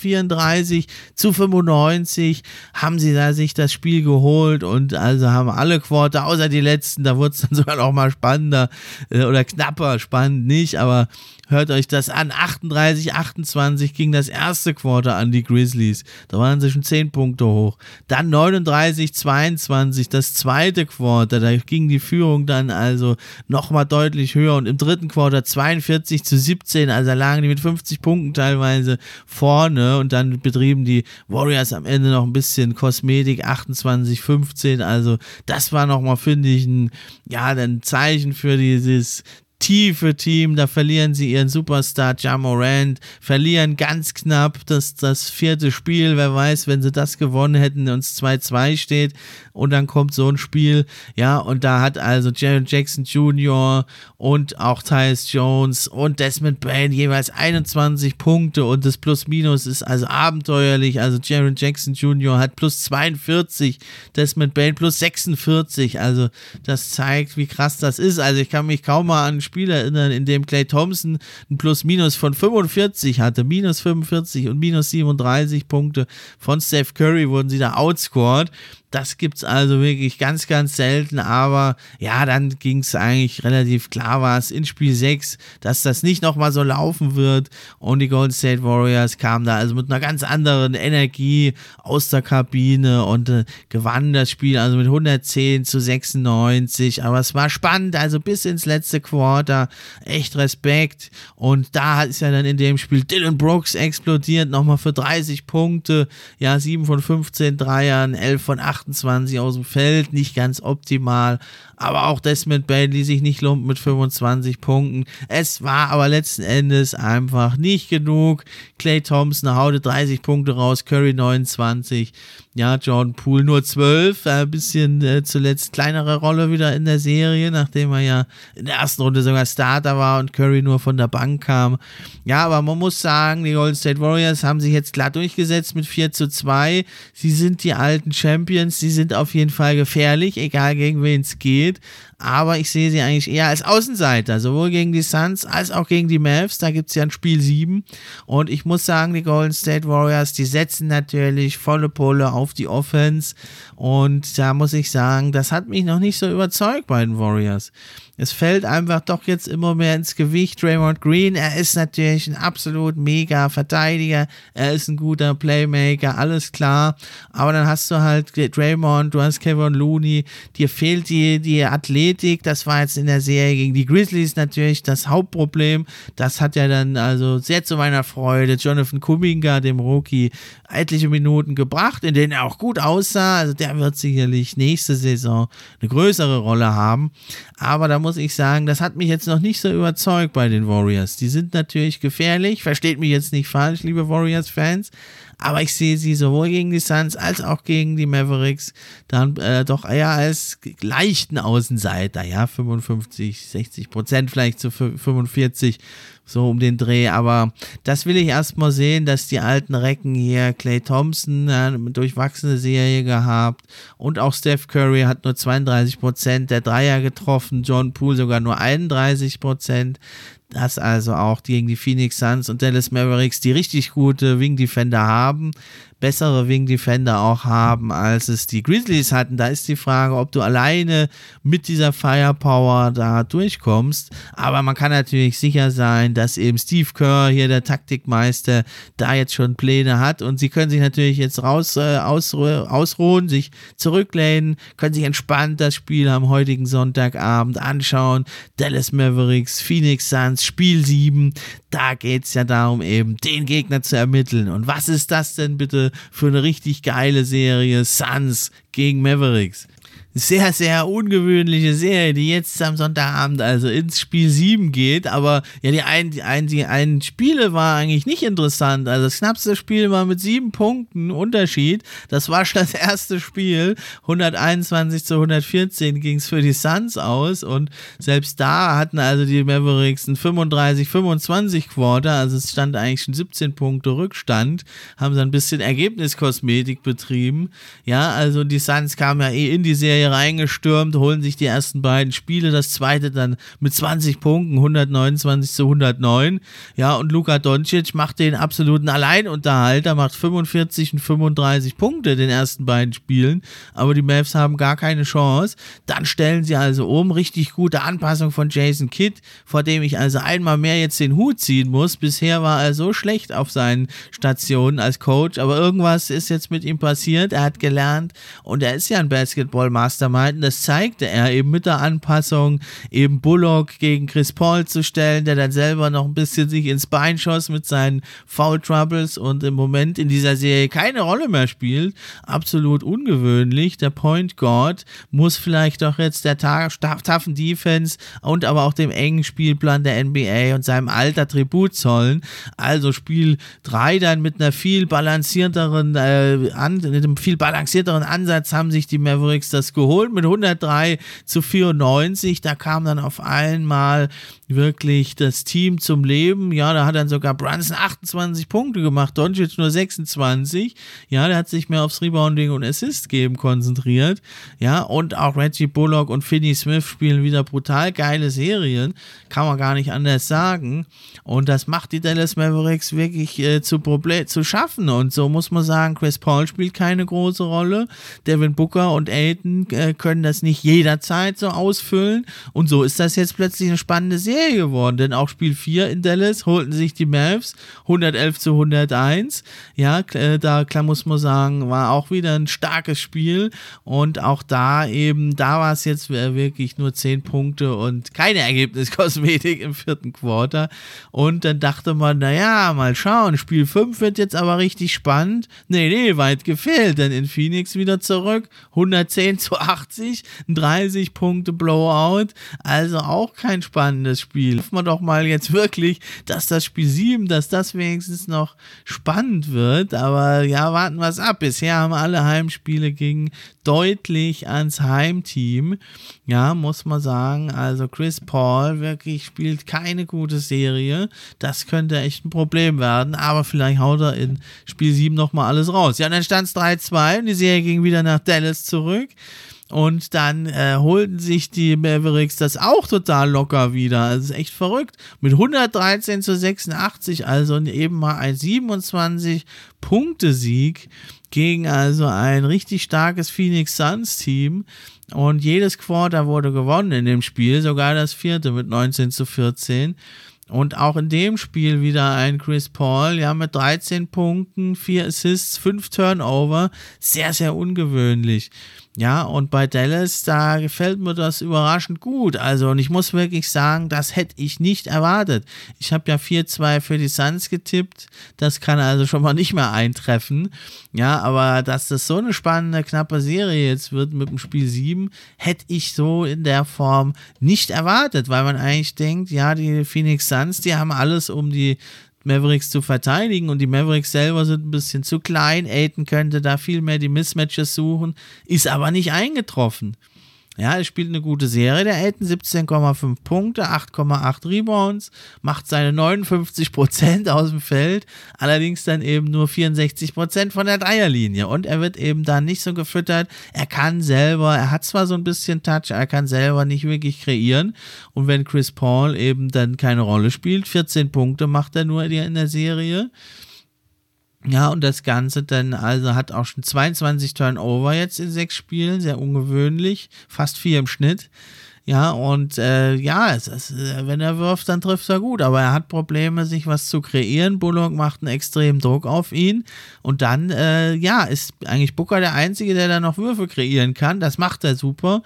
134-95 haben sie da sich das Spiel geholt, und also haben alle Quarter, außer die letzten, da wurde es dann sogar noch mal spannender oder knapper, spannend nicht, aber hört euch das an, 38-28 ging das erste Quarter an die Grizzlies, da waren sie schon 10 Punkte hoch, dann 39-22 das zweite Quarter, da ging die Führung dann also nochmal deutlich höher, und im dritten Quarter 42-17, also da lagen die mit 50 Punkten teilweise vorne, und dann betrieben die Warriors am Ende noch ein bisschen Kosmetik, 28-15, also das war nochmal, finde ich, ein Zeichen für dieses tiefe Team, da verlieren sie ihren Superstar Ja Morant, verlieren ganz knapp das vierte Spiel, wer weiß, wenn sie das gewonnen hätten und es 2-2 steht, und dann kommt so ein Spiel, ja, und da hat also Jaren Jackson Jr. und auch Tyus Jones und Desmond Bane jeweils 21 Punkte, und das Plus-Minus ist also abenteuerlich, also Jaren Jackson Jr. hat plus 42, Desmond Bane plus 46, also das zeigt, wie krass das ist, also ich kann mich kaum mal an ein Spiel erinnern, in dem Klay Thompson ein Plus-Minus von 45 hatte, minus 45 und minus 37 Punkte von Steph Curry wurden sie da outscored. Das gibt's also wirklich ganz, ganz selten, aber ja, dann ging's eigentlich relativ klar, war es in Spiel 6, dass das nicht nochmal so laufen wird und die Golden State Warriors kamen da also mit einer ganz anderen Energie aus der Kabine und gewannen das Spiel also mit 110-96, aber es war spannend, also bis ins letzte Quarter, echt Respekt und da ist ja dann in dem Spiel Dillon Brooks explodiert, nochmal für 30 Punkte, ja, 7 von 15 Dreiern, 11 von 28 aus dem Feld, nicht ganz optimal, aber auch Desmond Bane ließ sich nicht lumpen mit 25 Punkten. Es war aber letzten Endes einfach nicht genug. Klay Thompson haute 30 Punkte raus, Curry 29, ja, Jordan Poole nur 12, ein bisschen zuletzt kleinere Rolle wieder in der Serie, nachdem er ja in der ersten Runde sogar Starter war und Curry nur von der Bank kam. Ja, aber man muss sagen, die Golden State Warriors haben sich jetzt klar durchgesetzt mit 4-2. Sie sind die alten Champions, sie sind auf jeden Fall gefährlich, egal gegen wen es geht. Aber ich sehe sie eigentlich eher als Außenseiter, sowohl gegen die Suns als auch gegen die Mavs. Da gibt es ja ein Spiel 7 und ich muss sagen, die Golden State Warriors, die setzen natürlich volle Pulle auf die Offense und da muss ich sagen, das hat mich noch nicht so überzeugt bei den Warriors. Es fällt einfach doch jetzt immer mehr ins Gewicht. Draymond Green, er ist natürlich ein absolut mega Verteidiger, er ist ein guter Playmaker, alles klar, aber dann hast du halt Draymond, du hast Kevin Looney, dir fehlt die Athletik, das war jetzt in der Serie gegen die Grizzlies natürlich das Hauptproblem, das hat ja dann also sehr zu meiner Freude Jonathan Kuminga, dem Rookie, etliche Minuten gebracht, in denen er auch gut aussah, also der wird sicherlich nächste Saison eine größere Rolle haben, aber da muss ich sagen, das hat mich jetzt noch nicht so überzeugt bei den Warriors. Die sind natürlich gefährlich, versteht mich jetzt nicht falsch, liebe Warriors-Fans, aber ich sehe sie sowohl gegen die Suns als auch gegen die Mavericks dann doch eher als leichten Außenseiter, ja, 55-60% vielleicht zu 45%, so um den Dreh, aber das will ich erstmal sehen, dass die alten Recken hier, Klay Thompson, eine durchwachsene Serie gehabt und auch Steph Curry hat nur 32% der Dreier getroffen, Jordan Poole sogar nur 31%, dass also auch gegen die Phoenix Suns und Dallas Mavericks die richtig gute Wing Defender haben, bessere Wing Defender auch haben, als es die Grizzlies hatten. Da ist die Frage, ob du alleine mit dieser Firepower da durchkommst, aber man kann natürlich sicher sein, dass eben Steve Kerr, hier der Taktikmeister, da jetzt schon Pläne hat und sie können sich natürlich jetzt ausruhen, sich zurücklehnen, können sich entspannt das Spiel am heutigen Sonntagabend anschauen. Dallas Mavericks, Phoenix Suns, Spiel 7, da geht es ja darum, eben den Gegner zu ermitteln. Und was ist das denn bitte für eine richtig geile Serie? Suns gegen Mavericks. Sehr, sehr ungewöhnliche Serie, die jetzt am Sonntagabend also ins Spiel 7 geht, aber ja, die einen Spiele war eigentlich nicht interessant, also das knappste Spiel war mit 7 Punkten Unterschied, das war schon das erste Spiel, 121-114 ging es für die Suns aus und selbst da hatten also die Mavericks ein 35-25 Quarter, also es stand eigentlich schon 17 Punkte Rückstand, haben so ein bisschen Ergebniskosmetik betrieben, ja, also die Suns kamen ja in die Serie reingestürmt, holen sich die ersten beiden Spiele, das zweite dann mit 20 Punkten, 129-109, ja, und Luka Doncic macht den absoluten Alleinunterhalter, macht 45 und 35 Punkte in den ersten beiden Spielen, aber die Mavs haben gar keine Chance, dann stellen sie also um, richtig gute Anpassung von Jason Kidd, vor dem ich also einmal mehr jetzt den Hut ziehen muss, bisher war er so schlecht auf seinen Stationen als Coach, aber irgendwas ist jetzt mit ihm passiert, er hat gelernt und er ist ja ein Basketball-Mastermind, das zeigte er eben mit der Anpassung, eben Bullock gegen Chris Paul zu stellen, der dann selber noch ein bisschen sich ins Bein schoss mit seinen Foul Troubles und im Moment in dieser Serie keine Rolle mehr spielt, absolut ungewöhnlich, der Point Guard muss vielleicht doch jetzt der toughen Defense und aber auch dem engen Spielplan der NBA und seinem Alter Tribut zollen, also Spiel 3 dann mit einem viel balancierteren Ansatz haben sich die Mavericks das geholt mit 103-94, da kam dann auf einmal wirklich das Team zum Leben. Ja, da hat dann sogar Brunson 28 Punkte gemacht, Doncic nur 26. Ja, der hat sich mehr aufs Rebounding und Assist geben konzentriert. Ja, und auch Reggie Bullock und Finney Smith spielen wieder brutal geile Serien. Kann man gar nicht anders sagen. Und das macht die Dallas Mavericks wirklich zu schaffen. Und so muss man sagen, Chris Paul spielt keine große Rolle. Devin Booker und Ayton können das nicht jederzeit so ausfüllen. Und so ist das jetzt plötzlich eine spannende Serie geworden, denn auch Spiel 4 in Dallas holten sich die Mavs 111-101. Ja, da klar muss man sagen, war auch wieder ein starkes Spiel und auch da war es jetzt wirklich nur 10 Punkte und keine Ergebniskosmetik im 4. Quarter und dann dachte man, naja, mal schauen, Spiel 5 wird jetzt aber richtig spannend. Nee, weit gefehlt, denn in Phoenix wieder zurück, 110-80, ein 30 Punkte Blowout, also auch kein spannendes Spiel. Hoffen wir doch mal jetzt wirklich, dass das Spiel 7, dass das wenigstens noch spannend wird, aber ja, warten wir es ab. Bisher haben alle Heimspiele gegen deutlich ans Heimteam, ja, muss man sagen, also Chris Paul wirklich spielt keine gute Serie, das könnte echt ein Problem werden, aber vielleicht haut er in Spiel 7 nochmal alles raus. Ja, und dann stand es 3-2 und die Serie ging wieder nach Dallas zurück. Und dann holten sich die Mavericks das auch total locker wieder. Das ist echt verrückt. Mit 113-86, also eben mal ein 27-Punkte-Sieg gegen also ein richtig starkes Phoenix Suns-Team. Und jedes Quarter wurde gewonnen in dem Spiel, sogar das 4. mit 19-14. Und auch in dem Spiel wieder ein Chris Paul, ja, mit 13 Punkten, 4 Assists, 5 Turnover. Sehr, sehr ungewöhnlich. Ja, und bei Dallas, da gefällt mir das überraschend gut. Also, und ich muss wirklich sagen, das hätte ich nicht erwartet. Ich habe ja 4-2 für die Suns getippt. Das kann also schon mal nicht mehr eintreffen. Ja, aber dass das so eine spannende, knappe Serie jetzt wird mit dem Spiel 7, hätte ich so in der Form nicht erwartet, weil man eigentlich denkt, ja, die Phoenix Suns, die haben alles, um die Mavericks zu verteidigen und die Mavericks selber sind ein bisschen zu klein. Ayton könnte da viel mehr die Mismatches suchen, ist aber nicht eingetroffen. Ja, er spielt eine gute Serie, der Ayton, 17,5 Punkte, 8,8 Rebounds, macht seine 59% aus dem Feld, allerdings dann eben nur 64% von der Dreierlinie und er wird eben dann nicht so gefüttert, er hat zwar so ein bisschen Touch, er kann selber nicht wirklich kreieren und wenn Chris Paul eben dann keine Rolle spielt, 14 Punkte macht er nur in der Serie. Ja, und das Ganze dann, also hat auch schon 22 Turnover jetzt in 6 Spielen, sehr ungewöhnlich, fast 4 im Schnitt. Ja, und wenn er wirft, dann trifft er gut, aber er hat Probleme, sich was zu kreieren. Bullock macht einen extremen Druck auf ihn und dann, ist eigentlich Booker der Einzige, der da noch Würfe kreieren kann. Das macht er super,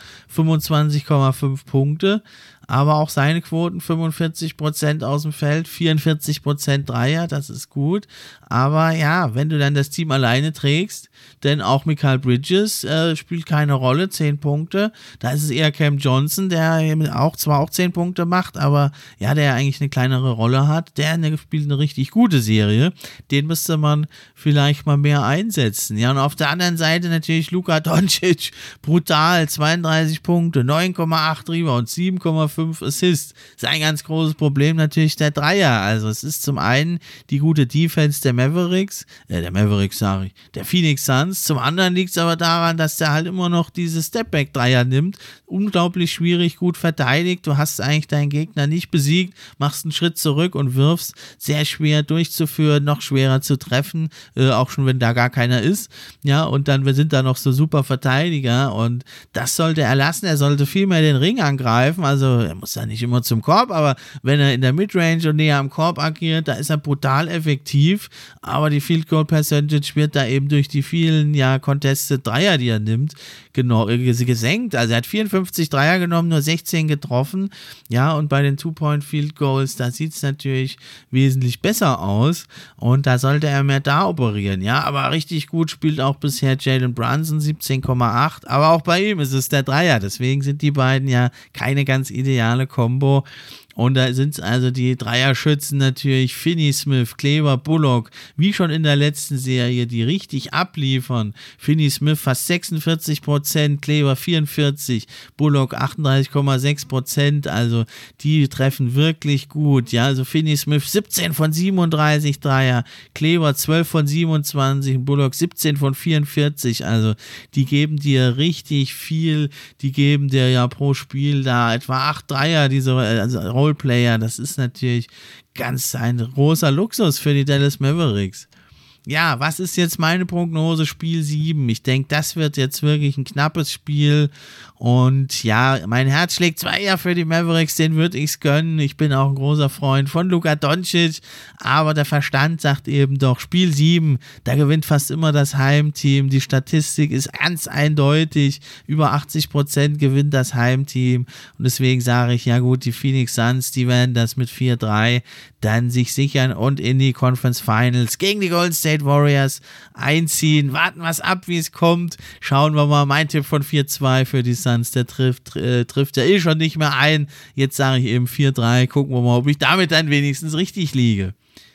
25,5 Punkte. Aber auch seine Quoten 45% aus dem Feld, 44% Dreier, das ist gut. Aber ja, wenn du dann das Team alleine trägst, denn auch Mikal Bridges spielt keine Rolle, 10 Punkte. Da ist es eher Cam Johnson, der zwar auch 10 Punkte macht, aber ja, der eigentlich eine kleinere Rolle hat. Der spielt eine richtig gute Serie. Den müsste man vielleicht mal mehr einsetzen. Ja, und auf der anderen Seite natürlich Luka Doncic, brutal, 32 Punkte, 9,8 Rebounds, 7,5 Assists. Das ist ein ganz großes Problem natürlich der Dreier. Also es ist zum einen die gute Defense der Phoenix Suns. Zum anderen liegt es aber daran, dass der halt immer noch diese Stepback-Dreier nimmt. Unglaublich schwierig, gut verteidigt. Du hast eigentlich deinen Gegner nicht besiegt, machst einen Schritt zurück und wirfst. Sehr schwer durchzuführen, noch schwerer zu treffen, auch schon wenn da gar keiner ist. Ja, und dann sind da noch so super Verteidiger und das sollte er lassen. Er sollte viel mehr den Ring angreifen. Also er muss ja nicht immer zum Korb, aber wenn er in der Midrange und näher am Korb agiert, da ist er brutal effektiv, aber die Field Goal Percentage wird da eben durch die vielen Contested Dreier, die er nimmt, gesenkt. Also er hat 54 Dreier genommen, nur 16 getroffen, ja, und bei den Two-Point Field Goals, da sieht es natürlich wesentlich besser aus und da sollte er mehr da operieren, ja, aber richtig gut spielt auch bisher Jalen Brunson, 17,8, aber auch bei ihm ist es der Dreier, deswegen sind die beiden ja keine ganz ideale Kombo Und da sind es also die Dreierschützen natürlich, Finney-Smith, Kleber, Bullock, wie schon in der letzten Serie, die richtig abliefern. Finney-Smith fast 46%, Kleber 44%, Bullock 38,6%, also die treffen wirklich gut. Ja, also Finney-Smith 17 von 37 Dreier, Kleber 12 von 27, Bullock 17 von 44, also die geben dir richtig viel, die geben dir ja pro Spiel da etwa 8 Dreier, diese Roleplayer, das ist natürlich ganz ein großer Luxus für die Dallas Mavericks. Ja, was ist jetzt meine Prognose? Spiel 7. Ich denke, das wird jetzt wirklich ein knappes Spiel. Und ja, mein Herz schlägt zwar eher für die Mavericks, den würde ich es gönnen. Ich bin auch ein großer Freund von Luka Doncic, aber der Verstand sagt eben doch, Spiel 7, da gewinnt fast immer das Heimteam. Die Statistik ist ganz eindeutig, über 80% gewinnt das Heimteam. Und deswegen sage ich, ja gut, die Phoenix Suns, die werden das mit 4-3 dann sich sichern und in die Conference Finals gegen die Golden State Warriors einziehen. Warten wir es ab, wie es kommt. Schauen wir mal. Mein Tipp von 4-2 für die Suns, der trifft ja eh schon nicht mehr ein. Jetzt sage ich eben 4-3. Gucken wir mal, ob ich damit dann wenigstens richtig liege.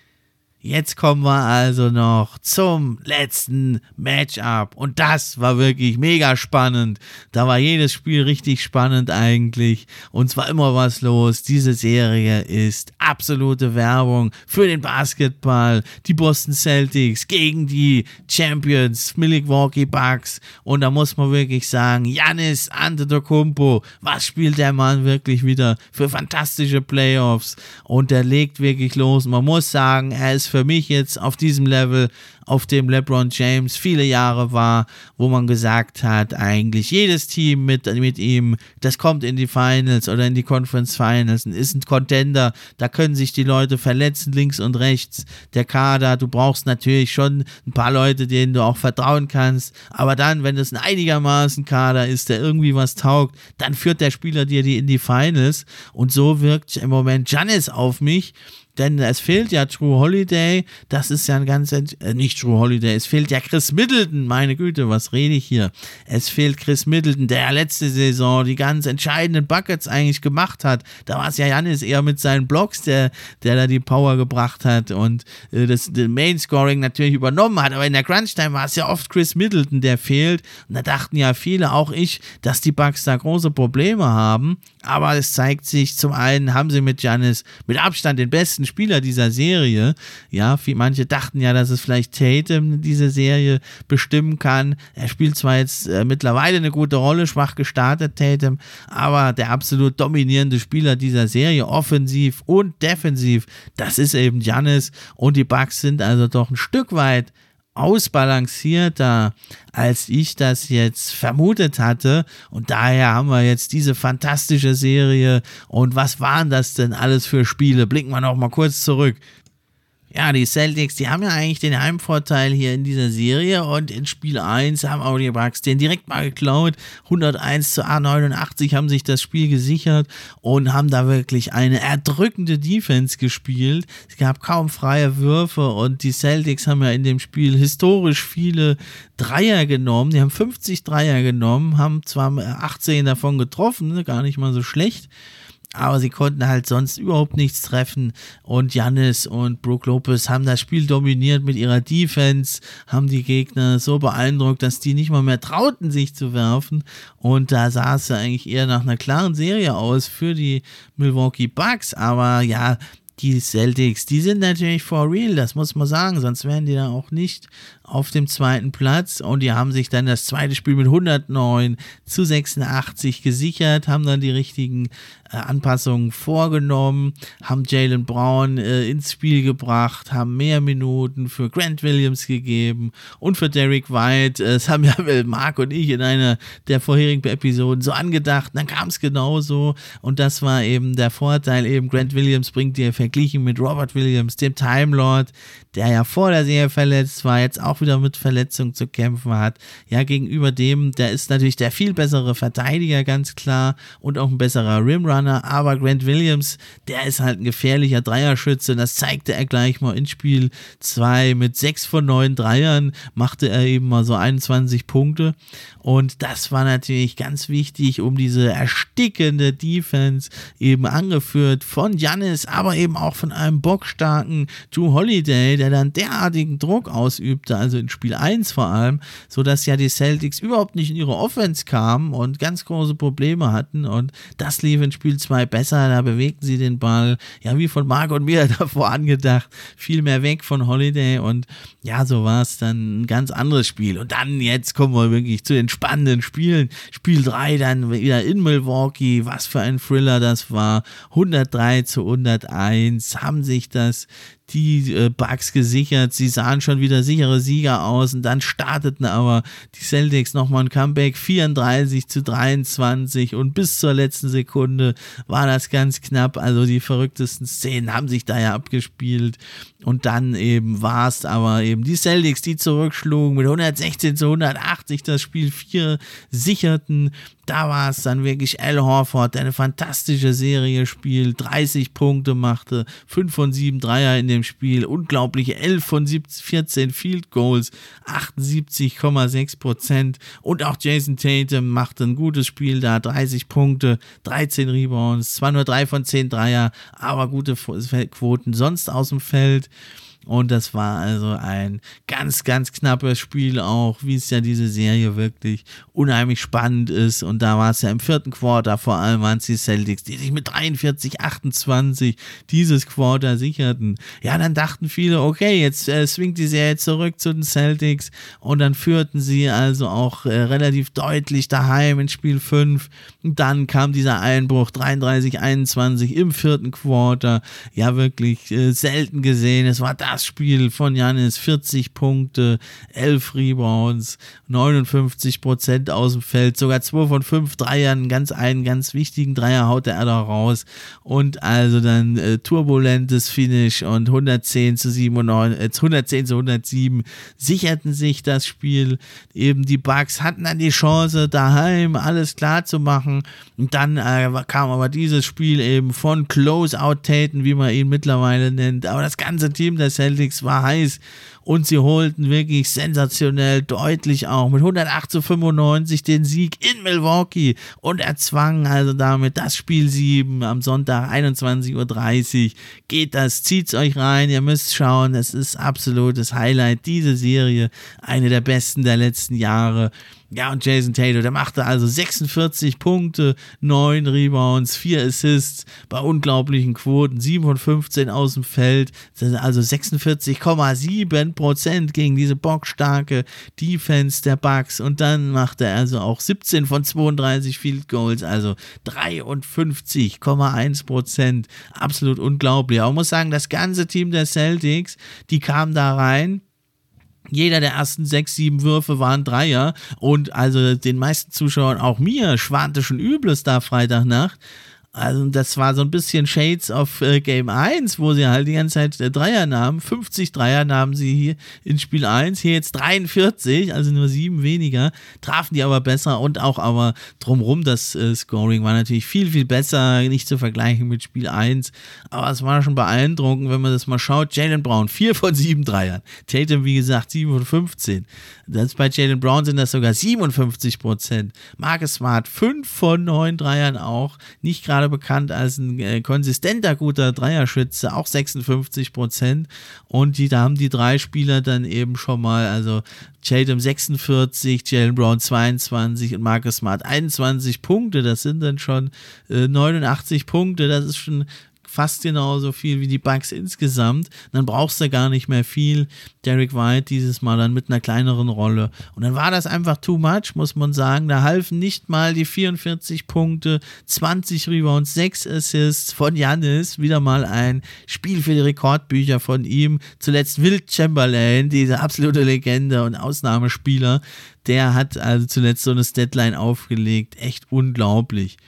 Jetzt kommen wir also noch zum letzten Matchup und das war wirklich mega spannend. Da war jedes Spiel richtig spannend eigentlich und es war immer was los. Diese Serie ist absolute Werbung für den Basketball. Die Boston Celtics gegen die Champions Milwaukee Bucks und da muss man wirklich sagen, Giannis Antetokounmpo, was spielt der Mann wirklich wieder für fantastische Playoffs und der legt wirklich los. Man muss sagen, er ist für mich jetzt auf diesem Level, auf dem LeBron James viele Jahre war, wo man gesagt hat, eigentlich jedes Team mit ihm, das kommt in die Finals oder in die Conference Finals und ist ein Contender, da können sich die Leute verletzen, links und rechts, der Kader, du brauchst natürlich schon ein paar Leute, denen du auch vertrauen kannst, aber dann, wenn es ein einigermaßen Kader ist, der irgendwie was taugt, dann führt der Spieler dir die in die Finals und so wirkt im Moment Giannis auf mich. Denn es fehlt ja Jrue Holiday, das ist ja ein ganz, nicht Jrue Holiday, es fehlt ja Chris Middleton, meine Güte, was rede ich hier? Es fehlt Chris Middleton, der letzte Saison die ganz entscheidenden Buckets eigentlich gemacht hat. Da war es ja Giannis eher mit seinen Blocks, der da die Power gebracht hat und das Main-Scoring natürlich übernommen hat, aber in der Crunch-Time war es ja oft Chris Middleton, der fehlt. Und da dachten ja viele, auch ich, dass die Bucks da große Probleme haben, aber es zeigt sich, zum einen haben sie mit Giannis mit Abstand den besten Spieler dieser Serie. Ja, manche dachten ja, dass es vielleicht Tatum diese Serie bestimmen kann. Er spielt zwar jetzt mittlerweile eine gute Rolle, schwach gestartet Tatum, aber der absolut dominierende Spieler dieser Serie, offensiv und defensiv, das ist eben Giannis und die Bucks sind also doch ein Stück weit ausbalancierter, als ich das jetzt vermutet hatte und daher haben wir jetzt diese fantastische Serie und was waren das denn alles für Spiele? Blicken wir noch mal kurz zurück. Ja, die Celtics, die haben ja eigentlich den Heimvorteil hier in dieser Serie und in Spiel 1 haben auch die Bucks den direkt mal geklaut. 101-89 haben sich das Spiel gesichert und haben da wirklich eine erdrückende Defense gespielt. Es gab kaum freie Würfe und die Celtics haben ja in dem Spiel historisch viele Dreier genommen. Die haben 50 Dreier genommen, haben zwar 18 davon getroffen, gar nicht mal so schlecht. Aber sie konnten halt sonst überhaupt nichts treffen und Giannis und Brook Lopez haben das Spiel dominiert mit ihrer Defense, haben die Gegner so beeindruckt, dass die nicht mal mehr trauten, sich zu werfen und da sah es ja eigentlich eher nach einer klaren Serie aus für die Milwaukee Bucks, aber ja, die Celtics, die sind natürlich for real, das muss man sagen, sonst wären die da auch nicht auf dem zweiten Platz und die haben sich dann das zweite Spiel mit 109-86 gesichert, haben dann die richtigen Anpassungen vorgenommen, haben Jaylen Brown ins Spiel gebracht, haben mehr Minuten für Grant Williams gegeben und für Derrick White. Das haben ja Marc und ich in einer der vorherigen Episoden so angedacht, dann kam es genauso und das war eben der Vorteil, eben Grant Williams bringt dir verglichen mit Robert Williams, dem Time Lord, der ja vor der Serie verletzt war, jetzt auch wieder mit Verletzungen zu kämpfen hat. Ja, gegenüber dem, der ist natürlich der viel bessere Verteidiger, ganz klar, und auch ein besserer Rimrunner Frontrunner, aber Grant Williams, der ist halt ein gefährlicher Dreierschütze, das zeigte er gleich mal in Spiel 2 mit 6 von 9 Dreiern, machte er eben mal so 21 Punkte und das war natürlich ganz wichtig, um diese erstickende Defense eben angeführt von Giannis, aber eben auch von einem bockstarken Jrue Holiday, der dann derartigen Druck ausübte, also in Spiel 1 vor allem, sodass ja die Celtics überhaupt nicht in ihre Offense kamen und ganz große Probleme hatten und das lief in Spiel 2 besser, da bewegten sie den Ball, ja wie von Marc und mir davor angedacht, viel mehr weg von Holiday und ja, so war es dann ein ganz anderes Spiel und dann jetzt kommen wir wirklich zu den spannenden Spielen, Spiel 3 dann wieder in Milwaukee, was für ein Thriller das war, 103-101, haben sich das die Bucks gesichert, sie sahen schon wieder sichere Sieger aus und dann starteten aber die Celtics nochmal ein Comeback, 34-23 und bis zur letzten Sekunde war das ganz knapp, also die verrücktesten Szenen haben sich da ja abgespielt und dann eben war es aber eben die Celtics, die zurückschlugen mit 116-180 das Spiel 4 sicherten. Da war es dann wirklich Al Horford, der eine fantastische Serie spielt, 30 Punkte machte, 5 von 7 Dreier in dem Spiel, unglaubliche 11 von 14 Field Goals, 78,6% und auch Jason Tatum machte ein gutes Spiel da, 30 Punkte, 13 Rebounds, zwar nur 3 von 10 Dreier, aber gute Quoten sonst aus dem Feld. Und das war also ein ganz, ganz knappes Spiel auch, wie es ja diese Serie wirklich unheimlich spannend ist. Und da war es ja im vierten Quarter, vor allem waren es die Celtics, die sich mit 43-28 dieses Quarter sicherten. Ja, dann dachten viele, okay, jetzt swingt die Serie zurück zu den Celtics. Und dann führten sie also auch relativ deutlich daheim in Spiel 5. Und dann kam dieser Einbruch, 33-21 im vierten Quarter. Ja, wirklich selten gesehen. Es war das Spiel von Giannis, 40 Punkte, 11 Rebounds, 59% aus dem Feld, sogar 2 von 5 Dreiern, einen ganz wichtigen Dreier haute er da raus und also dann turbulentes Finish und 110-107 sicherten sich das Spiel, eben die Bucks hatten dann die Chance daheim alles klar zu machen und dann kam aber dieses Spiel eben von Closeout Tatum, wie man ihn mittlerweile nennt, aber das ganze Team der Celtics war heiß und sie holten wirklich sensationell deutlich auch mit 108-95 den Sieg in Milwaukee und erzwangen also damit das Spiel 7 am Sonntag 21:30 Uhr. Geht das, zieht's euch rein, ihr müsst schauen, es ist absolutes Highlight, diese Serie, eine der besten der letzten Jahre. Ja, und Jason Tatum, der machte also 46 Punkte, 9 Rebounds, 4 Assists bei unglaublichen Quoten, 7 von 15 aus dem Feld, also 46,7% gegen diese bockstarke Defense der Bucks und dann machte er also auch 17 von 32 Field Goals, also 53,1%, absolut unglaublich. Aber man muss sagen, das ganze Team der Celtics, die kam da rein, jeder der ersten 6, 7 Würfe waren Dreier und also den meisten Zuschauern, auch mir, schwante schon Übles da Freitagnacht. Also das war so ein bisschen Shades of Game 1, wo sie halt die ganze Zeit Dreier nahmen. 50 Dreier nahmen sie hier in Spiel 1, hier jetzt 43, also nur 7 weniger, trafen die aber besser und auch aber drumherum das Scoring war natürlich viel, viel besser, nicht zu vergleichen mit Spiel 1, aber es war schon beeindruckend, wenn man das mal schaut. Jaylen Brown, 4 von 7 Dreiern, Tatum wie gesagt 7 von 15, bei Jaylen Brown sind das sogar 57%, Marcus Smart 5 von 9 Dreiern auch, nicht gerade bekannt als ein konsistenter, guter Dreierschütze, auch 56%. Und da haben die 3 Spieler dann eben schon mal, also Tatum 46, Jaylen Brown 22 und Marcus Smart 21 Punkte. Das sind dann schon 89 Punkte. Das ist schon fast genauso viel wie die Bucks insgesamt. Dann brauchst du gar nicht mehr viel. Derek White dieses Mal dann mit einer kleineren Rolle. Und dann war das einfach too much, muss man sagen. Da halfen nicht mal die 44 Punkte, 20 Rebounds, 6 Assists von Giannis. Wieder mal ein Spiel für die Rekordbücher von ihm. Zuletzt Wilt Chamberlain, diese absolute Legende und Ausnahmespieler. Der hat also zuletzt so eine Statline aufgelegt. Echt unglaublich.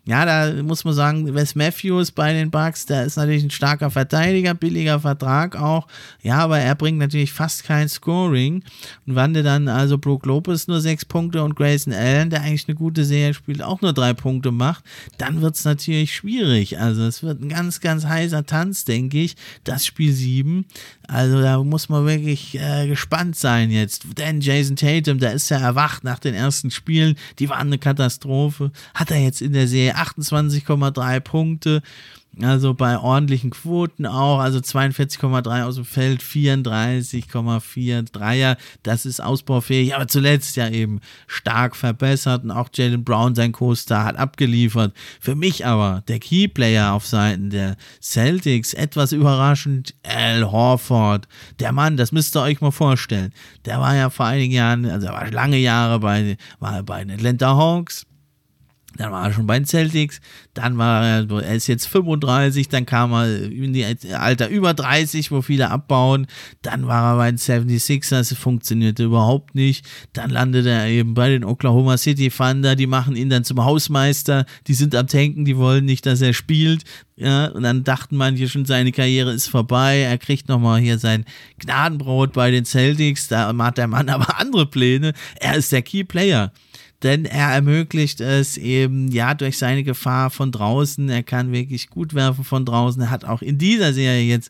Ja, da muss man sagen, Wes Matthews bei den Bucks, der ist natürlich ein starker Verteidiger, billiger Vertrag auch. Ja, aber er bringt natürlich fast kein Scoring. Und wenn dann also Brook Lopez nur 6 Punkte und Grayson Allen, der eigentlich eine gute Serie spielt, auch nur 3 Punkte macht, dann wird es natürlich schwierig. Also es wird ein ganz, ganz heißer Tanz, denke ich, das Spiel 7. Also da muss man wirklich gespannt sein jetzt. Denn Jason Tatum, der ist ja erwacht nach den ersten Spielen, die waren eine Katastrophe. Hat er jetzt in der Serie 28,3 Punkte, also bei ordentlichen Quoten auch, also 42,3 aus dem Feld, 34,4 Dreier, das ist ausbaufähig, aber zuletzt ja eben stark verbessert und auch Jaylen Brown, sein Co-Star, hat abgeliefert. Für mich aber der Keyplayer auf Seiten der Celtics, etwas überraschend, Al Horford, der Mann, das müsst ihr euch mal vorstellen, der war ja vor einigen Jahren, also er war lange Jahre bei den Atlanta Hawks, dann war er schon bei den Celtics, dann er ist jetzt 35, dann kam er in die Alter über 30, wo viele abbauen, dann war er bei den 76ers, das funktionierte überhaupt nicht, dann landete er eben bei den Oklahoma City Thunder, die machen ihn dann zum Hausmeister, die sind am Tanken, die wollen nicht, dass er spielt, ja, und dann dachten manche schon, seine Karriere ist vorbei, er kriegt nochmal hier sein Gnadenbrot bei den Celtics, da hat der Mann aber andere Pläne, er ist der Key Player. Denn er ermöglicht es eben, ja, durch seine Gefahr von draußen, er kann wirklich gut werfen von draußen, er hat auch in dieser Serie jetzt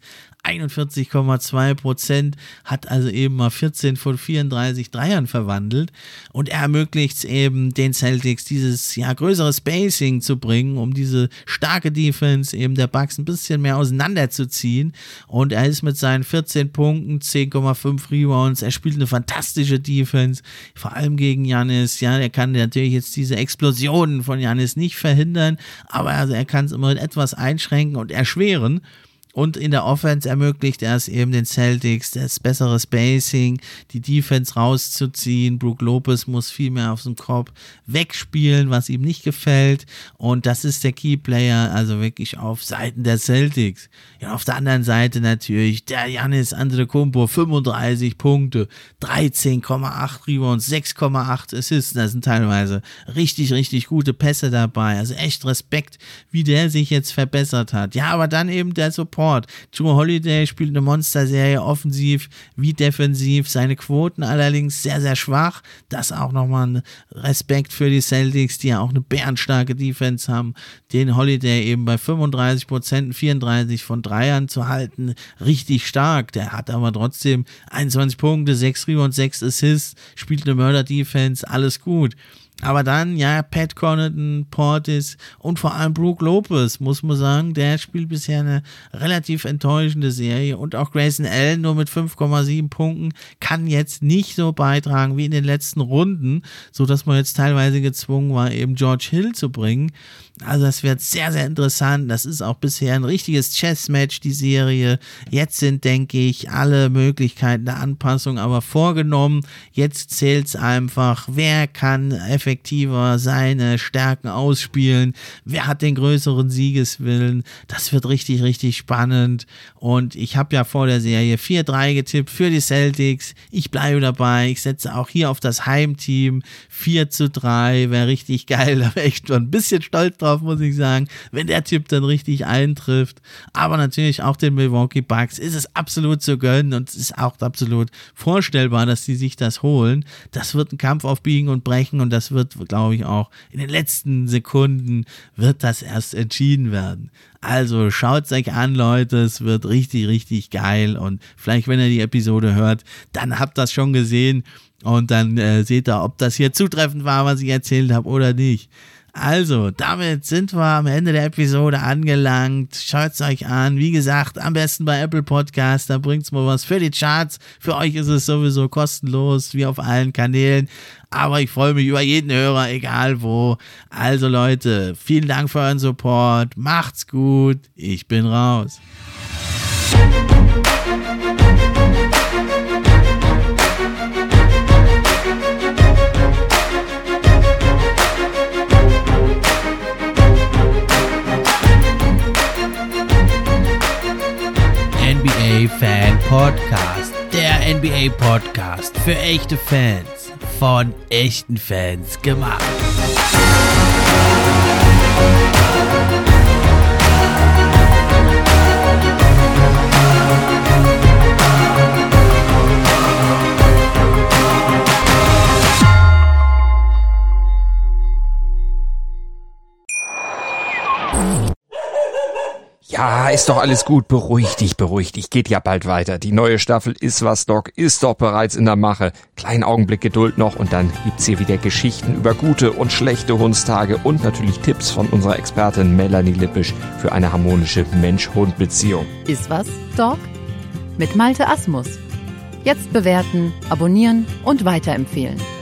41,2%, hat also eben mal 14 von 34 Dreiern verwandelt und er ermöglicht es eben den Celtics, dieses ja größere Spacing zu bringen, um diese starke Defense eben der Bucks ein bisschen mehr auseinanderzuziehen, und er ist mit seinen 14 Punkten, 10,5 Rebounds, er spielt eine fantastische Defense, vor allem gegen Giannis, ja, er kann natürlich jetzt diese Explosionen von Giannis nicht verhindern, aber also er kann es immer etwas einschränken und erschweren. Und in der Offense ermöglicht er es eben den Celtics, das bessere Spacing, die Defense rauszuziehen. Brook Lopez muss viel mehr auf dem Korb wegspielen, was ihm nicht gefällt. Und das ist der Keyplayer, also wirklich auf Seiten der Celtics. Ja, auf der anderen Seite natürlich der Giannis Antetokounmpo, 35 Punkte, 13,8 Rebounds, 6,8 Assists. Das sind teilweise richtig, richtig gute Pässe dabei. Also echt Respekt, wie der sich jetzt verbessert hat. Ja, aber dann eben der Support. Jrue Holiday spielt eine Monsterserie, offensiv wie defensiv, seine Quoten allerdings sehr, sehr schwach. Das auch nochmal ein Respekt für die Celtics, die ja auch eine bärenstarke Defense haben, den Holiday eben bei 35%, 34 von Dreiern zu halten, richtig stark. Der hat aber trotzdem 21 Punkte, 6 Rebounds, 6 Assists, spielt eine Mörder-Defense, alles gut. Aber dann, ja, Pat Connaughton, Portis und vor allem Brook Lopez, muss man sagen, der spielt bisher eine relativ enttäuschende Serie, und auch Grayson Allen nur mit 5,7 Punkten kann jetzt nicht so beitragen wie in den letzten Runden, so dass man jetzt teilweise gezwungen war, eben George Hill zu bringen. Also das wird sehr, sehr interessant. Das ist auch bisher ein richtiges Chess-Match, die Serie. Jetzt sind, denke ich, alle Möglichkeiten der Anpassung aber vorgenommen. Jetzt zählt es einfach, wer kann effektiver seine Stärken ausspielen, wer hat den größeren Siegeswillen. Das wird richtig, richtig spannend. Und ich habe ja vor der Serie 4-3 getippt für die Celtics. Ich bleibe dabei. Ich setze auch hier auf das Heimteam. 4-3 wäre richtig geil. Da wäre ich schon ein bisschen stolz drauf, muss ich sagen, wenn der Tipp dann richtig eintrifft. Aber natürlich auch den Milwaukee Bucks ist es absolut zu gönnen, und es ist auch absolut vorstellbar, dass sie sich das holen. Das wird ein Kampf auf Biegen und Brechen, und das wird, glaube ich, auch in den letzten Sekunden wird das erst entschieden werden. Also schaut es euch an, Leute, es wird richtig, richtig geil, und vielleicht, wenn ihr die Episode hört, dann habt ihr das schon gesehen, und dann seht ihr, ob das hier zutreffend war, was ich erzählt habe oder nicht. Also, damit sind wir am Ende der Episode angelangt. Schaut es euch an. Wie gesagt, am besten bei Apple Podcasts. Da bringt es mal was für die Charts. Für euch ist es sowieso kostenlos, wie auf allen Kanälen. Aber ich freue mich über jeden Hörer, egal wo. Also Leute, vielen Dank für euren Support. Macht's gut. Ich bin raus. NBA Fan Podcast, der NBA Podcast für echte Fans, von echten Fans gemacht. Ja, ist doch alles gut. Beruhig dich. Geht ja bald weiter. Die neue Staffel Ist was, Doc ist doch bereits in der Mache. Kleinen Augenblick Geduld noch und dann gibt's hier wieder Geschichten über gute und schlechte Hundstage und natürlich Tipps von unserer Expertin Melanie Lippisch für eine harmonische Mensch-Hund-Beziehung. Ist was, Doc? Mit Malte Asmus. Jetzt bewerten, abonnieren und weiterempfehlen.